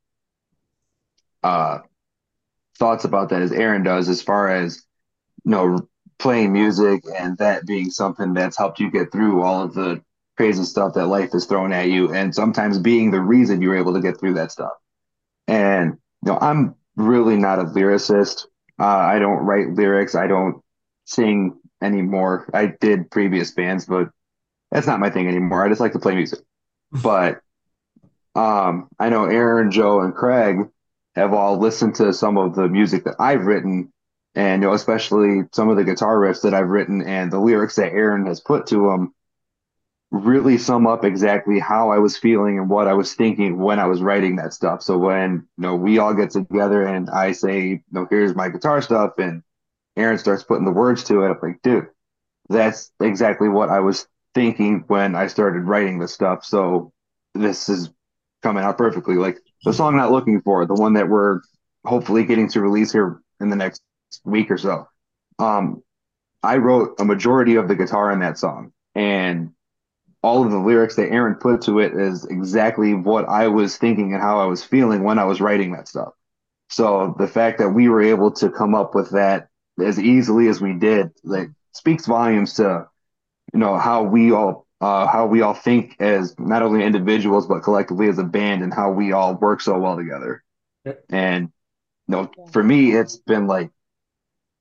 Speaker 3: uh thoughts about that as Aaron does, as far as, you know, playing music and that being something that's helped you get through all of the crazy stuff that life is thrown at you, and sometimes being the reason you're able to get through that stuff. And, you know, I'm really not a lyricist. Uh, I don't write lyrics. I don't sing anymore. I did previous bands, but that's not my thing anymore. I just like to play music. But um, I know Aaron, Joe, and Craig have all listened to some of the music that I've written, and, you know, especially some of the guitar riffs that I've written and the lyrics that Aaron has put to them really sum up exactly how I was feeling and what I was thinking when I was writing that stuff. So when, you know, we all get together and I say, you know, here's my guitar stuff, and Aaron starts putting the words to it, I'm like, dude, that's exactly what I was thinking when I started writing this stuff. So this is coming out perfectly. Like the song Not Looking For, the one that we're hopefully getting to release here in the next week or so. Um, I wrote a majority of the guitar in that song, and all of the lyrics that Aaron put to it is exactly what I was thinking and how I was feeling when I was writing that stuff. So the fact that we were able to come up with that as easily as we did, like, speaks volumes to, you know, how we all uh, how we all think as not only individuals but collectively as a band, and how we all work so well together. Yep. And, you know, for me, it's been like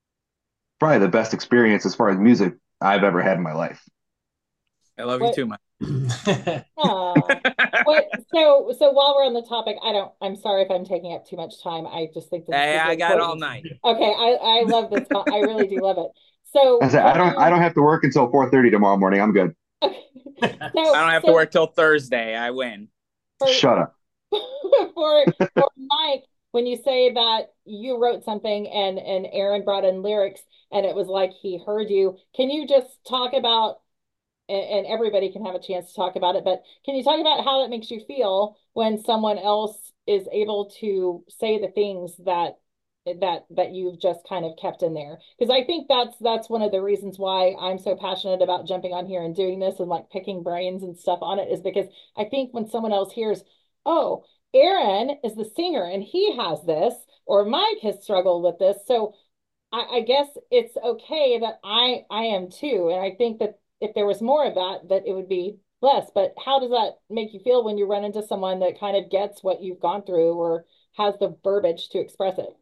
Speaker 3: probably the best experience as far as music I've ever had in my life.
Speaker 6: I love
Speaker 5: what,
Speaker 6: you too, man.
Speaker 5: Oh, what? So, so while we're on the topic, I don't. I'm sorry if I'm taking up too much time. I just think this is
Speaker 6: Hey,
Speaker 5: super
Speaker 6: I got all
Speaker 5: important.
Speaker 6: night.
Speaker 5: Okay, I I love this. I really do love it. So
Speaker 3: I said, I
Speaker 5: when
Speaker 3: don't I
Speaker 5: you
Speaker 3: don't have to work until four thirty tomorrow morning. I'm good.
Speaker 5: okay,
Speaker 6: I
Speaker 5: so
Speaker 6: don't have to
Speaker 5: so
Speaker 6: work till Thursday. I win.
Speaker 5: for
Speaker 3: Shut up.
Speaker 5: for for Mike, when you say that you wrote something and and Aaron brought in lyrics and it was like he heard you, can you just talk about and, and everybody can have a chance to talk about it, but can you talk about how it makes you feel when someone else is able to say the things that that that you've just kind of kept in there? Because I think that's that's one of the reasons why I'm so passionate about jumping on here and doing this and like picking brains and stuff on it, is because I think when someone else hears, oh, Aaron is the singer and he has this, or Mike has struggled with this, so I, I guess it's okay that I I am too. And I think that if there was more of that, that it would be less. But how does that make you feel when you run into someone that kind of gets what you've gone through or has the verbiage to express it?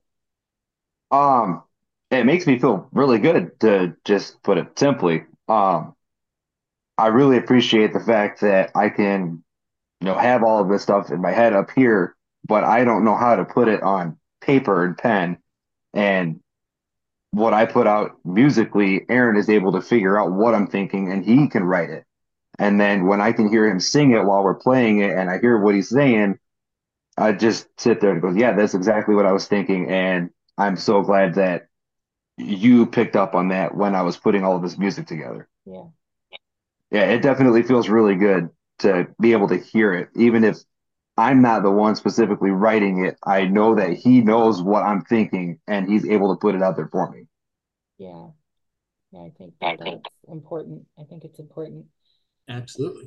Speaker 3: Um, it makes me feel really good, to just put it simply. Um, I really appreciate the fact that I can, you know, have all of this stuff in my head up here, but I don't know how to put it on paper and pen. And what I put out musically, Aaron is able to figure out what I'm thinking and he can write it. And then when I can hear him sing it while we're playing it and I hear what he's saying, I just sit there and go, yeah, that's exactly what I was thinking. And I'm so glad that you picked up on that when I was putting all of this music together.
Speaker 5: Yeah.
Speaker 3: Yeah, it definitely feels really good to be able to hear it, even if I'm not the one specifically writing it. I know that he knows what I'm thinking and he's able to put it out there for me.
Speaker 5: Yeah. Yeah, I think that that's important. I think it's important.
Speaker 4: Absolutely.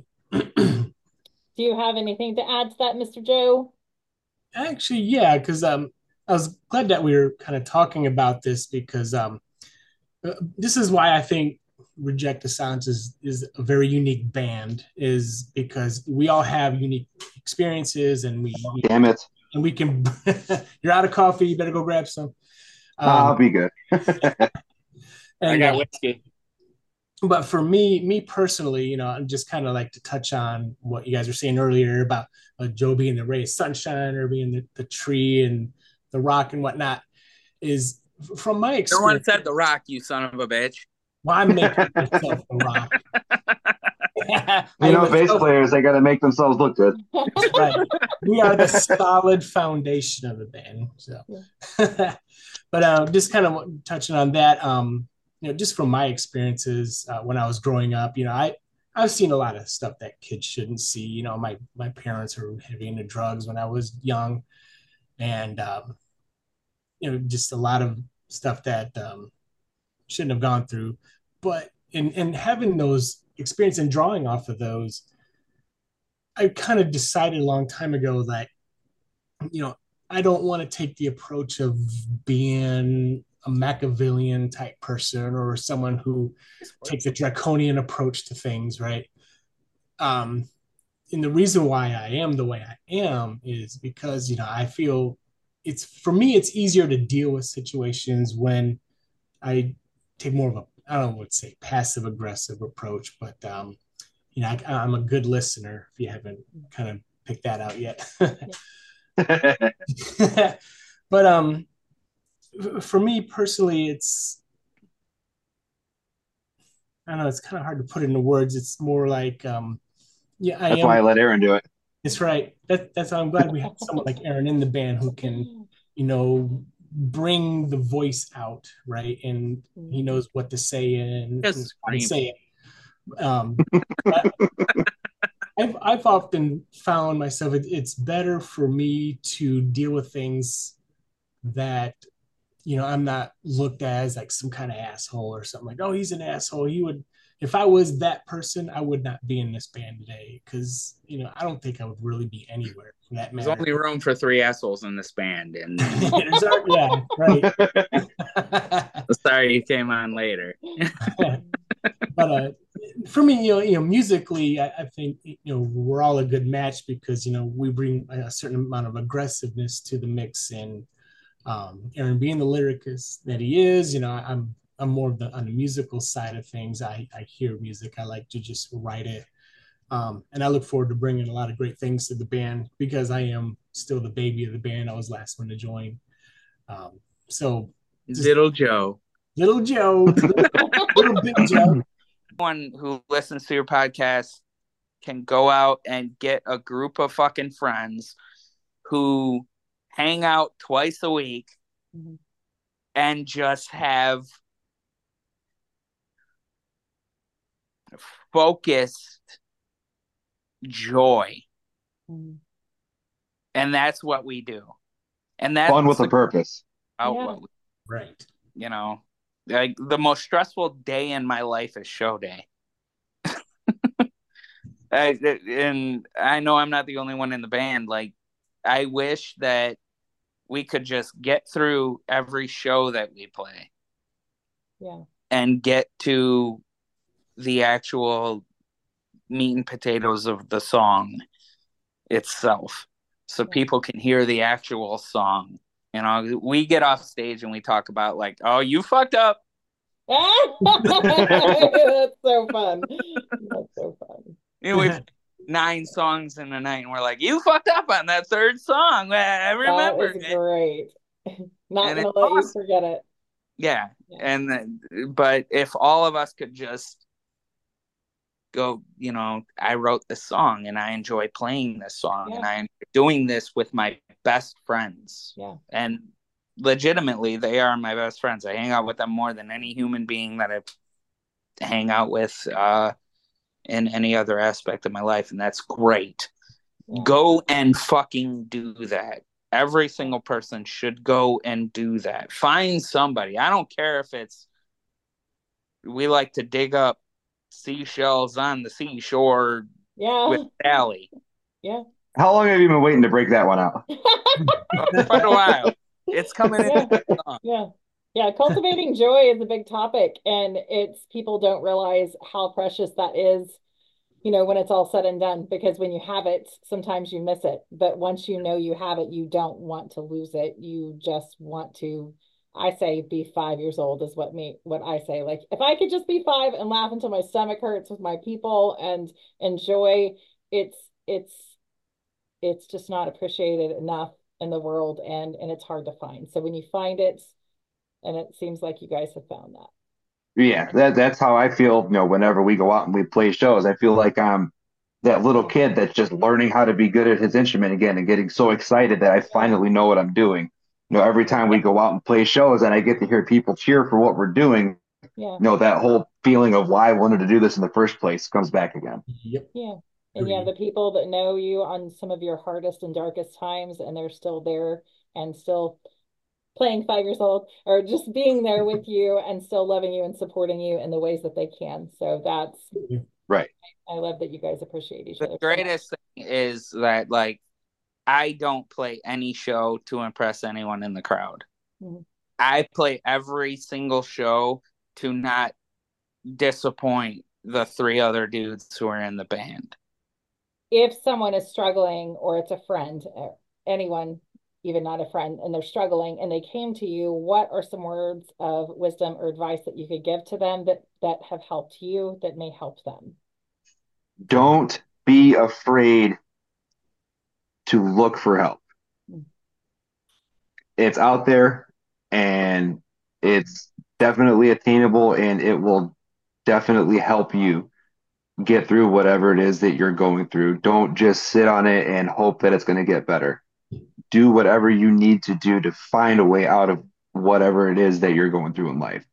Speaker 5: Do you have anything to add to that, Mister Joe?
Speaker 4: Actually, yeah, because um, I was glad that we were kind of talking about this because um, uh, this is why I think Reject the Silence is is a very unique band, is because we all have unique experiences and we, we
Speaker 3: Damn it.
Speaker 4: and we can. You're out of coffee. You better go grab some.
Speaker 3: I'll
Speaker 4: Um,
Speaker 3: be good.
Speaker 6: I
Speaker 4: and
Speaker 6: got
Speaker 4: uh,
Speaker 6: whiskey.
Speaker 4: but for me, me personally, you know, I'm just kind of like to touch on what you guys were saying earlier about uh, Joe being the ray of sunshine or being the, the tree and the rock and whatnot. Is from my
Speaker 6: No one
Speaker 4: experience.
Speaker 6: said the rock, you son of a bitch.
Speaker 4: Well, I'm making myself a rock.
Speaker 3: You know, bass
Speaker 4: self-
Speaker 3: players, they got to make themselves look good.
Speaker 4: That's right. We are the solid foundation of the band. So, but uh, just kind of touching on that, um, you know, just from my experiences uh, when I was growing up, you know, I I've seen a lot of stuff that kids shouldn't see. You know, my my parents were heavy into drugs when I was young, and um, you know, just a lot of stuff that um, shouldn't have gone through. But in in having those experience and drawing off of those, I kind of decided a long time ago that, you know, I don't want to take the approach of being a Machiavellian type person or someone who takes a draconian approach to things, right? Um, and the reason why I am the way I am is because, you know, I feel it's for me, it's easier to deal with situations when I take more of a, I don't know what to say, passive aggressive approach, but, um, you know, I, I'm a good listener if you haven't kind of picked that out yet. But um, for me personally, it's, I don't know, it's kind of hard to put into words. It's more like, um, yeah, I
Speaker 3: That's
Speaker 4: am.
Speaker 3: why I let Aaron do it.
Speaker 4: That's right. That, that's I'm glad we have someone like Aaron in the band who can, you know, bring the voice out, right? And he knows what to say and, and how to say it. Um, I've I've often found myself it, it's better for me to deal with things that, you know, I'm not looked at as like some kind of asshole or something like, oh, he's an asshole. He would, if I was that person, I would not be in this band today because, you know, I don't think I would really be anywhere for that matter.
Speaker 6: There's only room for three assholes in this band. And
Speaker 4: yeah, right.
Speaker 6: Sorry you came on later.
Speaker 4: But uh, for me, you know, you know, musically, I, I think, you know, we're all a good match because, you know, we bring a certain amount of aggressiveness to the mix. And um, Aaron being the lyricist that he is, you know, I'm I'm more of the on the musical side of things. I I hear music. I like to just write it. Um, and I look forward to bringing a lot of great things to the band because I am still the baby of the band. I was the last one to join. Um, so just
Speaker 6: Little Joe.
Speaker 4: little Joe, little, little big Joe.
Speaker 6: Anyone who listens to your podcast can go out and get a group of fucking friends who hang out twice a week mm-hmm. and just have focused joy. Mm-hmm. And that's what we do. And that's
Speaker 3: fun with a purpose.
Speaker 6: Yeah.
Speaker 4: We, right.
Speaker 6: You know, like the most stressful day in my life is show day. I, and I know I'm not the only one in the band. Like, I wish that we could just get through every show that we play.
Speaker 5: Yeah.
Speaker 6: And get to the actual meat and potatoes of the song itself. So yeah. people can hear the actual song. You know, we get off stage and we talk about like, oh, you fucked up.
Speaker 5: That's so fun. That's so fun.
Speaker 6: You know, we've nine songs in a night, and we're like, "You fucked up on that third song." I remember.
Speaker 5: That is great. Not
Speaker 6: and
Speaker 5: gonna let awesome. you forget it.
Speaker 6: Yeah, yeah. and but if all of us could just go, you know, I wrote this song, and I enjoy playing this song, yeah. and I'm doing this with my best friends.
Speaker 5: Yeah,
Speaker 6: and legitimately, they are my best friends. I hang out with them more than any human being that I've hang out with. Uh, in any other aspect of my life, and that's great. Yeah. Go and fucking do that. Every single person should go and do that. Find somebody. I don't care if it's we like to dig up seashells on the seashore
Speaker 5: yeah.
Speaker 6: with Sally.
Speaker 5: Yeah.
Speaker 3: How long have you been waiting to break that one out?
Speaker 6: For quite a while. It's coming
Speaker 5: yeah.
Speaker 6: in.
Speaker 5: Yeah. Yeah, cultivating joy is a big topic, and it's people don't realize how precious that is, you know, when it's all said and done, because when you have it, sometimes you miss it. But once you know you have it, you don't want to lose it. You just want to, I say, be five years old is what me, what I say. Like, if I could just be five and laugh until my stomach hurts with my people and enjoy, it's, it's, it's just not appreciated enough in the world, and, and it's hard to find. So when you find it, and it seems like you guys have found that.
Speaker 3: Yeah, that that's how I feel, you know, whenever we go out and we play shows. I feel like I'm that little kid that's just learning how to be good at his instrument again and getting so excited that I finally know what I'm doing. You know, every time we go out and play shows and I get to hear people cheer for what we're doing,
Speaker 5: yeah.
Speaker 3: you know, that whole feeling of why I wanted to do this in the first place comes back again.
Speaker 4: Yep.
Speaker 5: Yeah. And yeah, the people that know you on some of your hardest and darkest times, and they're still there and still playing five years old, or just being there with you and still loving you and supporting you in the ways that they can. So that's
Speaker 3: right.
Speaker 5: I, I love that you guys appreciate each
Speaker 6: the
Speaker 5: other.
Speaker 6: The greatest so thing is that, like, I don't play any show to impress anyone in the crowd.
Speaker 5: Mm-hmm.
Speaker 6: I play every single show to not disappoint the three other dudes who are in the band.
Speaker 5: If someone is struggling, or it's a friend, or anyone, even not a friend, and they're struggling and they came to you, what are some words of wisdom or advice that you could give to them that, that have helped you, that may help them?
Speaker 3: Don't be afraid to look for help. Mm-hmm. It's out there, and it's definitely attainable, and it will definitely help you get through whatever it is that you're going through. Don't just sit on it and hope that it's going to get better. Do whatever you need to do to find a way out of whatever it is that you're going through in life.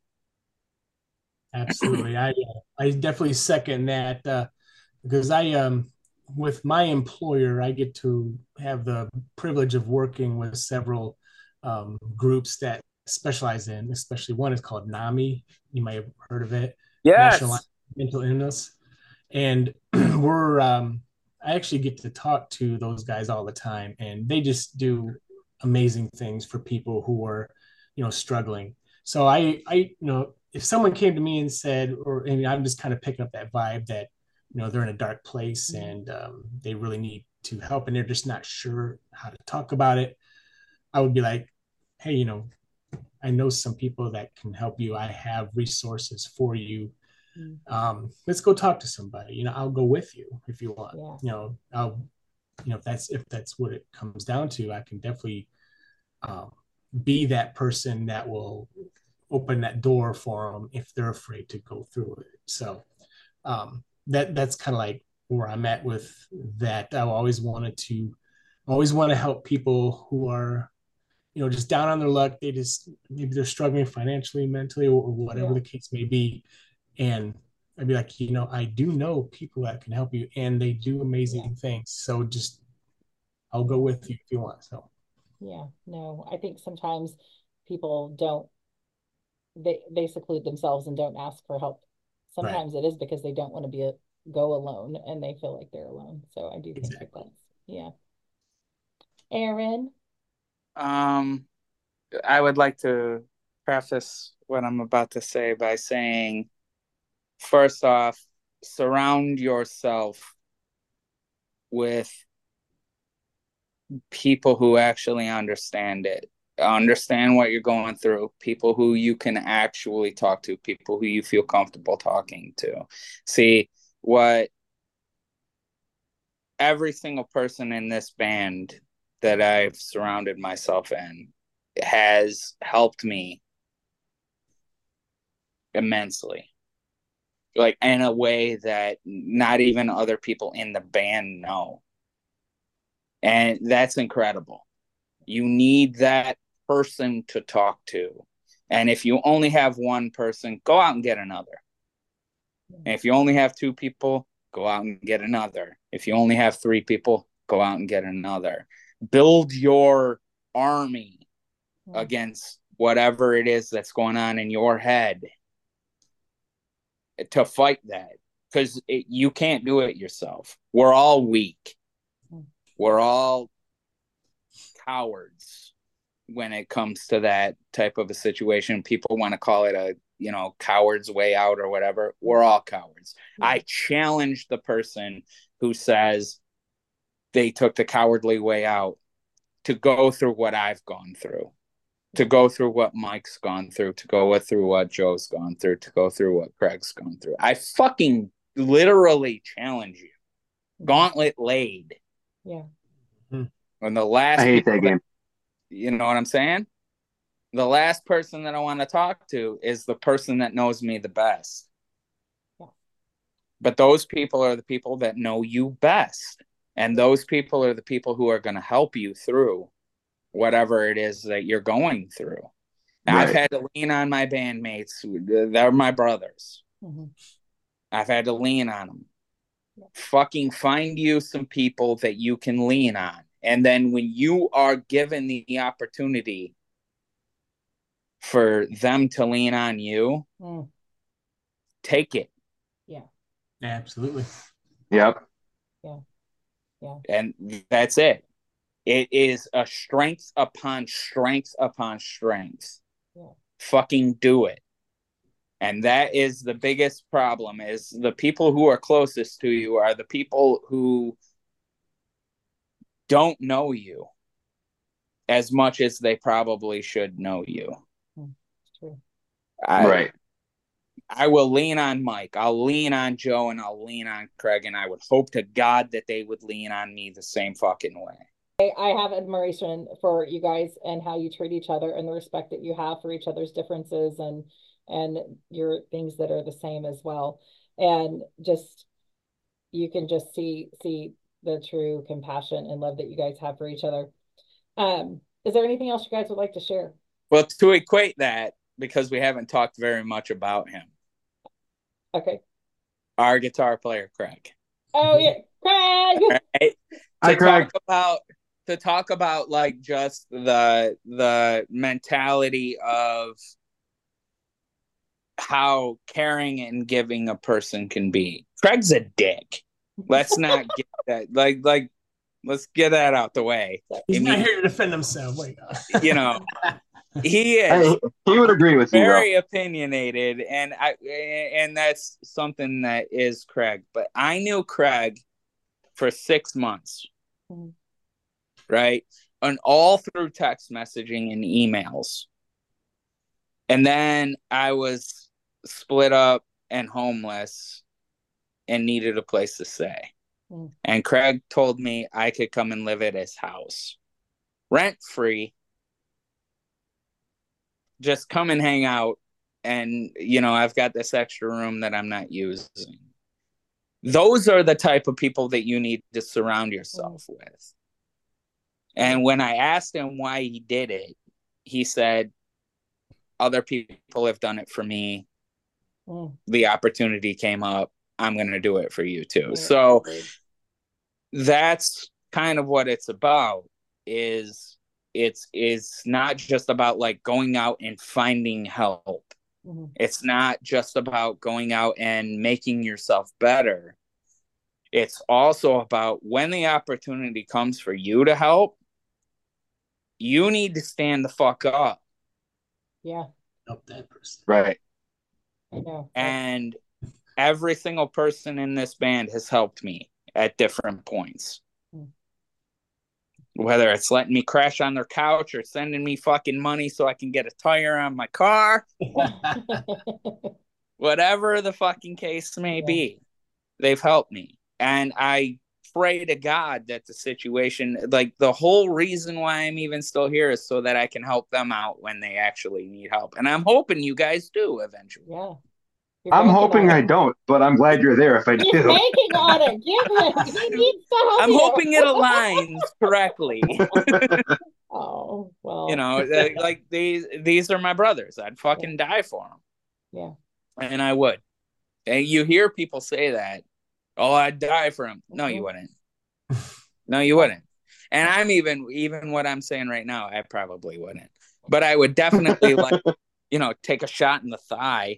Speaker 4: Absolutely. I I definitely second that, uh, because I um with my employer, I get to have the privilege of working with several um, groups that specialize in, especially one is called NAMI. You might have heard of it.
Speaker 6: Yes.
Speaker 4: National Mental Illness. And we're, um, I actually get to talk to those guys all the time, and they just do amazing things for people who are, you know, struggling. So I, I, you know, if someone came to me and said, or I mean, I'm just kind of picking up that vibe that, you know, they're in a dark place and um, they really need to help, and they're just not sure how to talk about it, I would be like, hey, you know, I know some people that can help you. I have resources for you. Um, let's go talk to somebody. You know, I'll go with you if you want.
Speaker 5: Yeah.
Speaker 4: You know, I'll, you know, if that's if that's what it comes down to, I can definitely um, be that person that will open that door for them if they're afraid to go through it. So um, that that's kind of like where I'm at with that. I always wanted to, always want to help people who are, you know, just down on their luck. They just maybe they're struggling financially, mentally, or, or whatever
Speaker 5: Yeah.
Speaker 4: the case may be. And I'd be like, you know, I do know people that can help you, and they do amazing
Speaker 5: Yeah.
Speaker 4: things. So just, I'll go with you if you want. So
Speaker 5: Yeah, no, I think sometimes people don't, they they seclude themselves and don't ask for help.
Speaker 4: right,
Speaker 5: Sometimes it is because they don't want to be a go alone and they feel like they're alone. So I do think that
Speaker 4: exactly.
Speaker 5: that's, yeah. Aaron,
Speaker 6: Um, I would like to preface what I'm about to say by saying, first off, surround yourself with people who actually understand it, understand what you're going through, people who you can actually talk to, people who you feel comfortable talking to. See, what every single person in this band that I've surrounded myself in has helped me immensely, like in a way that not even other people in the band know. And that's incredible. You need that person to talk to. And if you only have one person, go out and get another. And if you only have two people, go out and get another. If you only have three people, go out and get another. Build your army against whatever it is that's going on in your head to fight that, because you can't do it yourself. We're all weak. We're all cowards when it comes to that type of a situation. People want to call it a, you know, coward's way out or whatever. We're all cowards. I challenge the person who says they took the cowardly way out to go through what I've gone through, to go through what Mike's gone through, to go through what Joe's gone through, to go through what Craig's gone through. I fucking literally challenge you. Gauntlet laid.
Speaker 5: Yeah.
Speaker 6: When the last
Speaker 3: I hate that game.
Speaker 6: That, you know what I'm saying? The last person that I want to talk to is the person that knows me the best.
Speaker 5: Yeah.
Speaker 6: But those people are the people that know you best. And those people are the people who are going to help you through whatever it is that you're going through. Right. I've had to lean on my bandmates. They're my brothers.
Speaker 5: Mm-hmm.
Speaker 6: I've had to lean on them. Yeah. Fucking find you some people that you can lean on. And then when you are given the opportunity for them to lean on you, mm. take it.
Speaker 5: Yeah.
Speaker 4: Absolutely.
Speaker 3: Yep.
Speaker 5: Yeah. Yeah.
Speaker 6: And that's it. It is a strength upon strength upon strength.
Speaker 5: Yeah.
Speaker 6: Fucking do it. And that is the biggest problem, is the people who are closest to you are the people who don't know you as much as they probably should know you.
Speaker 5: It's true.
Speaker 6: I,
Speaker 3: right.
Speaker 6: I will lean on Mike. I'll lean on Joe, and I'll lean on Craig, and I would hope to God that they would lean on me the same fucking way.
Speaker 5: I have admiration for you guys and how you treat each other and the respect that you have for each other's differences and and your things that are the same as well. And just, you can just see see the true compassion and love that you guys have for each other. Um, is there anything else you guys would like to share?
Speaker 6: Well, to equate that, because we haven't talked very much about him.
Speaker 5: Okay.
Speaker 6: Our guitar player, Craig.
Speaker 5: Oh yeah, Craig.
Speaker 6: Right?
Speaker 3: Hi,
Speaker 6: to
Speaker 3: Craig.
Speaker 6: talk about to talk about like just the the mentality of how caring and giving a person can be. Craig's a dick. Let's not get that like like let's get that out the way.
Speaker 4: He's
Speaker 6: I
Speaker 4: not
Speaker 6: mean,
Speaker 4: here to defend himself. Wait,
Speaker 6: you know, he is.
Speaker 3: Hey, he would agree with
Speaker 6: very
Speaker 3: you,
Speaker 6: opinionated, and I and that's something that is Craig. But I knew Craig for six months,
Speaker 5: mm-hmm.
Speaker 6: right, and all through text messaging and emails. And then I was split up and homeless and needed a place to stay.
Speaker 5: Mm.
Speaker 6: And Craig told me I could come and live at his house, rent free. Just come and hang out. And, you know, I've got this extra room that I'm not using. Those are the type of people that you need to surround yourself mm. with. And when I asked him why he did it, he said, other people have done it for me. Mm. The opportunity came up. I'm going to do it for you too. Yeah, so exactly. That's kind of what it's about, is it's, it's not just about like going out and finding help. Mm-hmm. It's not just about going out and making yourself better. It's also about when the opportunity comes for you to help, you need to stand the fuck up.
Speaker 5: Yeah.
Speaker 4: Help that person.
Speaker 3: Right.
Speaker 5: I know.
Speaker 6: And every single person in this band has helped me at different points. Mm. Whether it's letting me crash on their couch or sending me fucking money so I can get a tire on my car. Whatever the fucking case may yeah. be, they've helped me. And I pray to God that the situation, like the whole reason why I'm even still here is so that I can help them out when they actually need help. And I'm hoping you guys do eventually.
Speaker 5: Yeah.
Speaker 3: You're I'm hoping I don't, but I'm glad you're there if I
Speaker 5: He's
Speaker 3: do.
Speaker 5: He's banking on it. Give him. He needs to help
Speaker 6: I'm
Speaker 5: you.
Speaker 6: hoping it aligns correctly.
Speaker 5: Oh, well.
Speaker 6: You know, like these these are my brothers. I'd fucking yeah. die for them.
Speaker 5: Yeah.
Speaker 6: And I would. And you hear people say that. Oh, I'd die for him. No, mm-hmm. you wouldn't. No, you wouldn't. And I'm even, even what I'm saying right now, I probably wouldn't. But I would definitely, like, you know, take a shot in the thigh.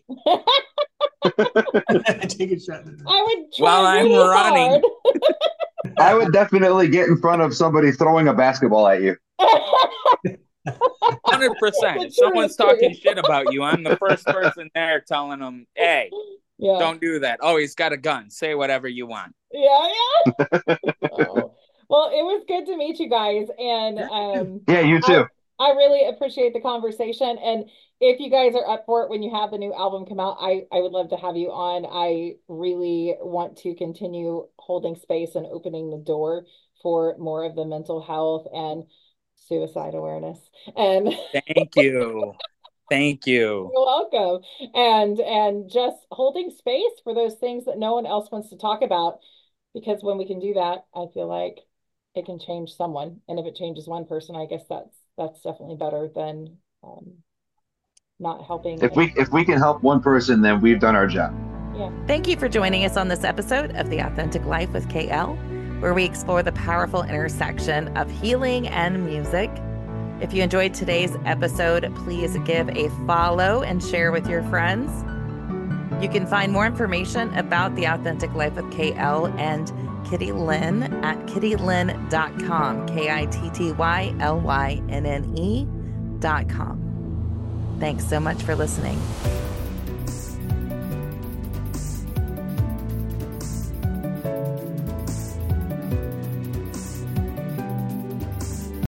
Speaker 4: Take a shot in the
Speaker 5: I would try
Speaker 6: while I'm
Speaker 5: really
Speaker 6: running.
Speaker 3: I would definitely get in front of somebody throwing a basketball at you.
Speaker 6: one hundred percent. If someone's talking shit about you, I'm the first person there telling them, hey, yeah. don't do that. Oh, he's got a gun. Say whatever you want.
Speaker 5: Yeah, yeah. Oh. Well, it was good to meet you guys. And um,
Speaker 3: yeah, you too.
Speaker 5: I, I really appreciate the conversation. And if you guys are up for it when you have the new album come out, I, I would love to have you on. I really want to continue holding space and opening the door for more of the mental health and suicide awareness. And
Speaker 6: thank you. Thank you.
Speaker 5: You're welcome. And and just holding space for those things that no one else wants to talk about. Because when we can do that, I feel like it can change someone. And if it changes one person, I guess that's that's definitely better than um, not helping.
Speaker 3: If we if we can help one person, then we've done our job.
Speaker 5: Yeah.
Speaker 1: Thank you for joining us on this episode of The Authentic Life with K L, where we explore the powerful intersection of healing and music. If you enjoyed today's episode, please give a follow and share with your friends. You can find more information about The Authentic Life with K L and Kitty Lynn at kitty lynn dot com, K I T T Y L Y N N E dot com. Thanks so much for listening.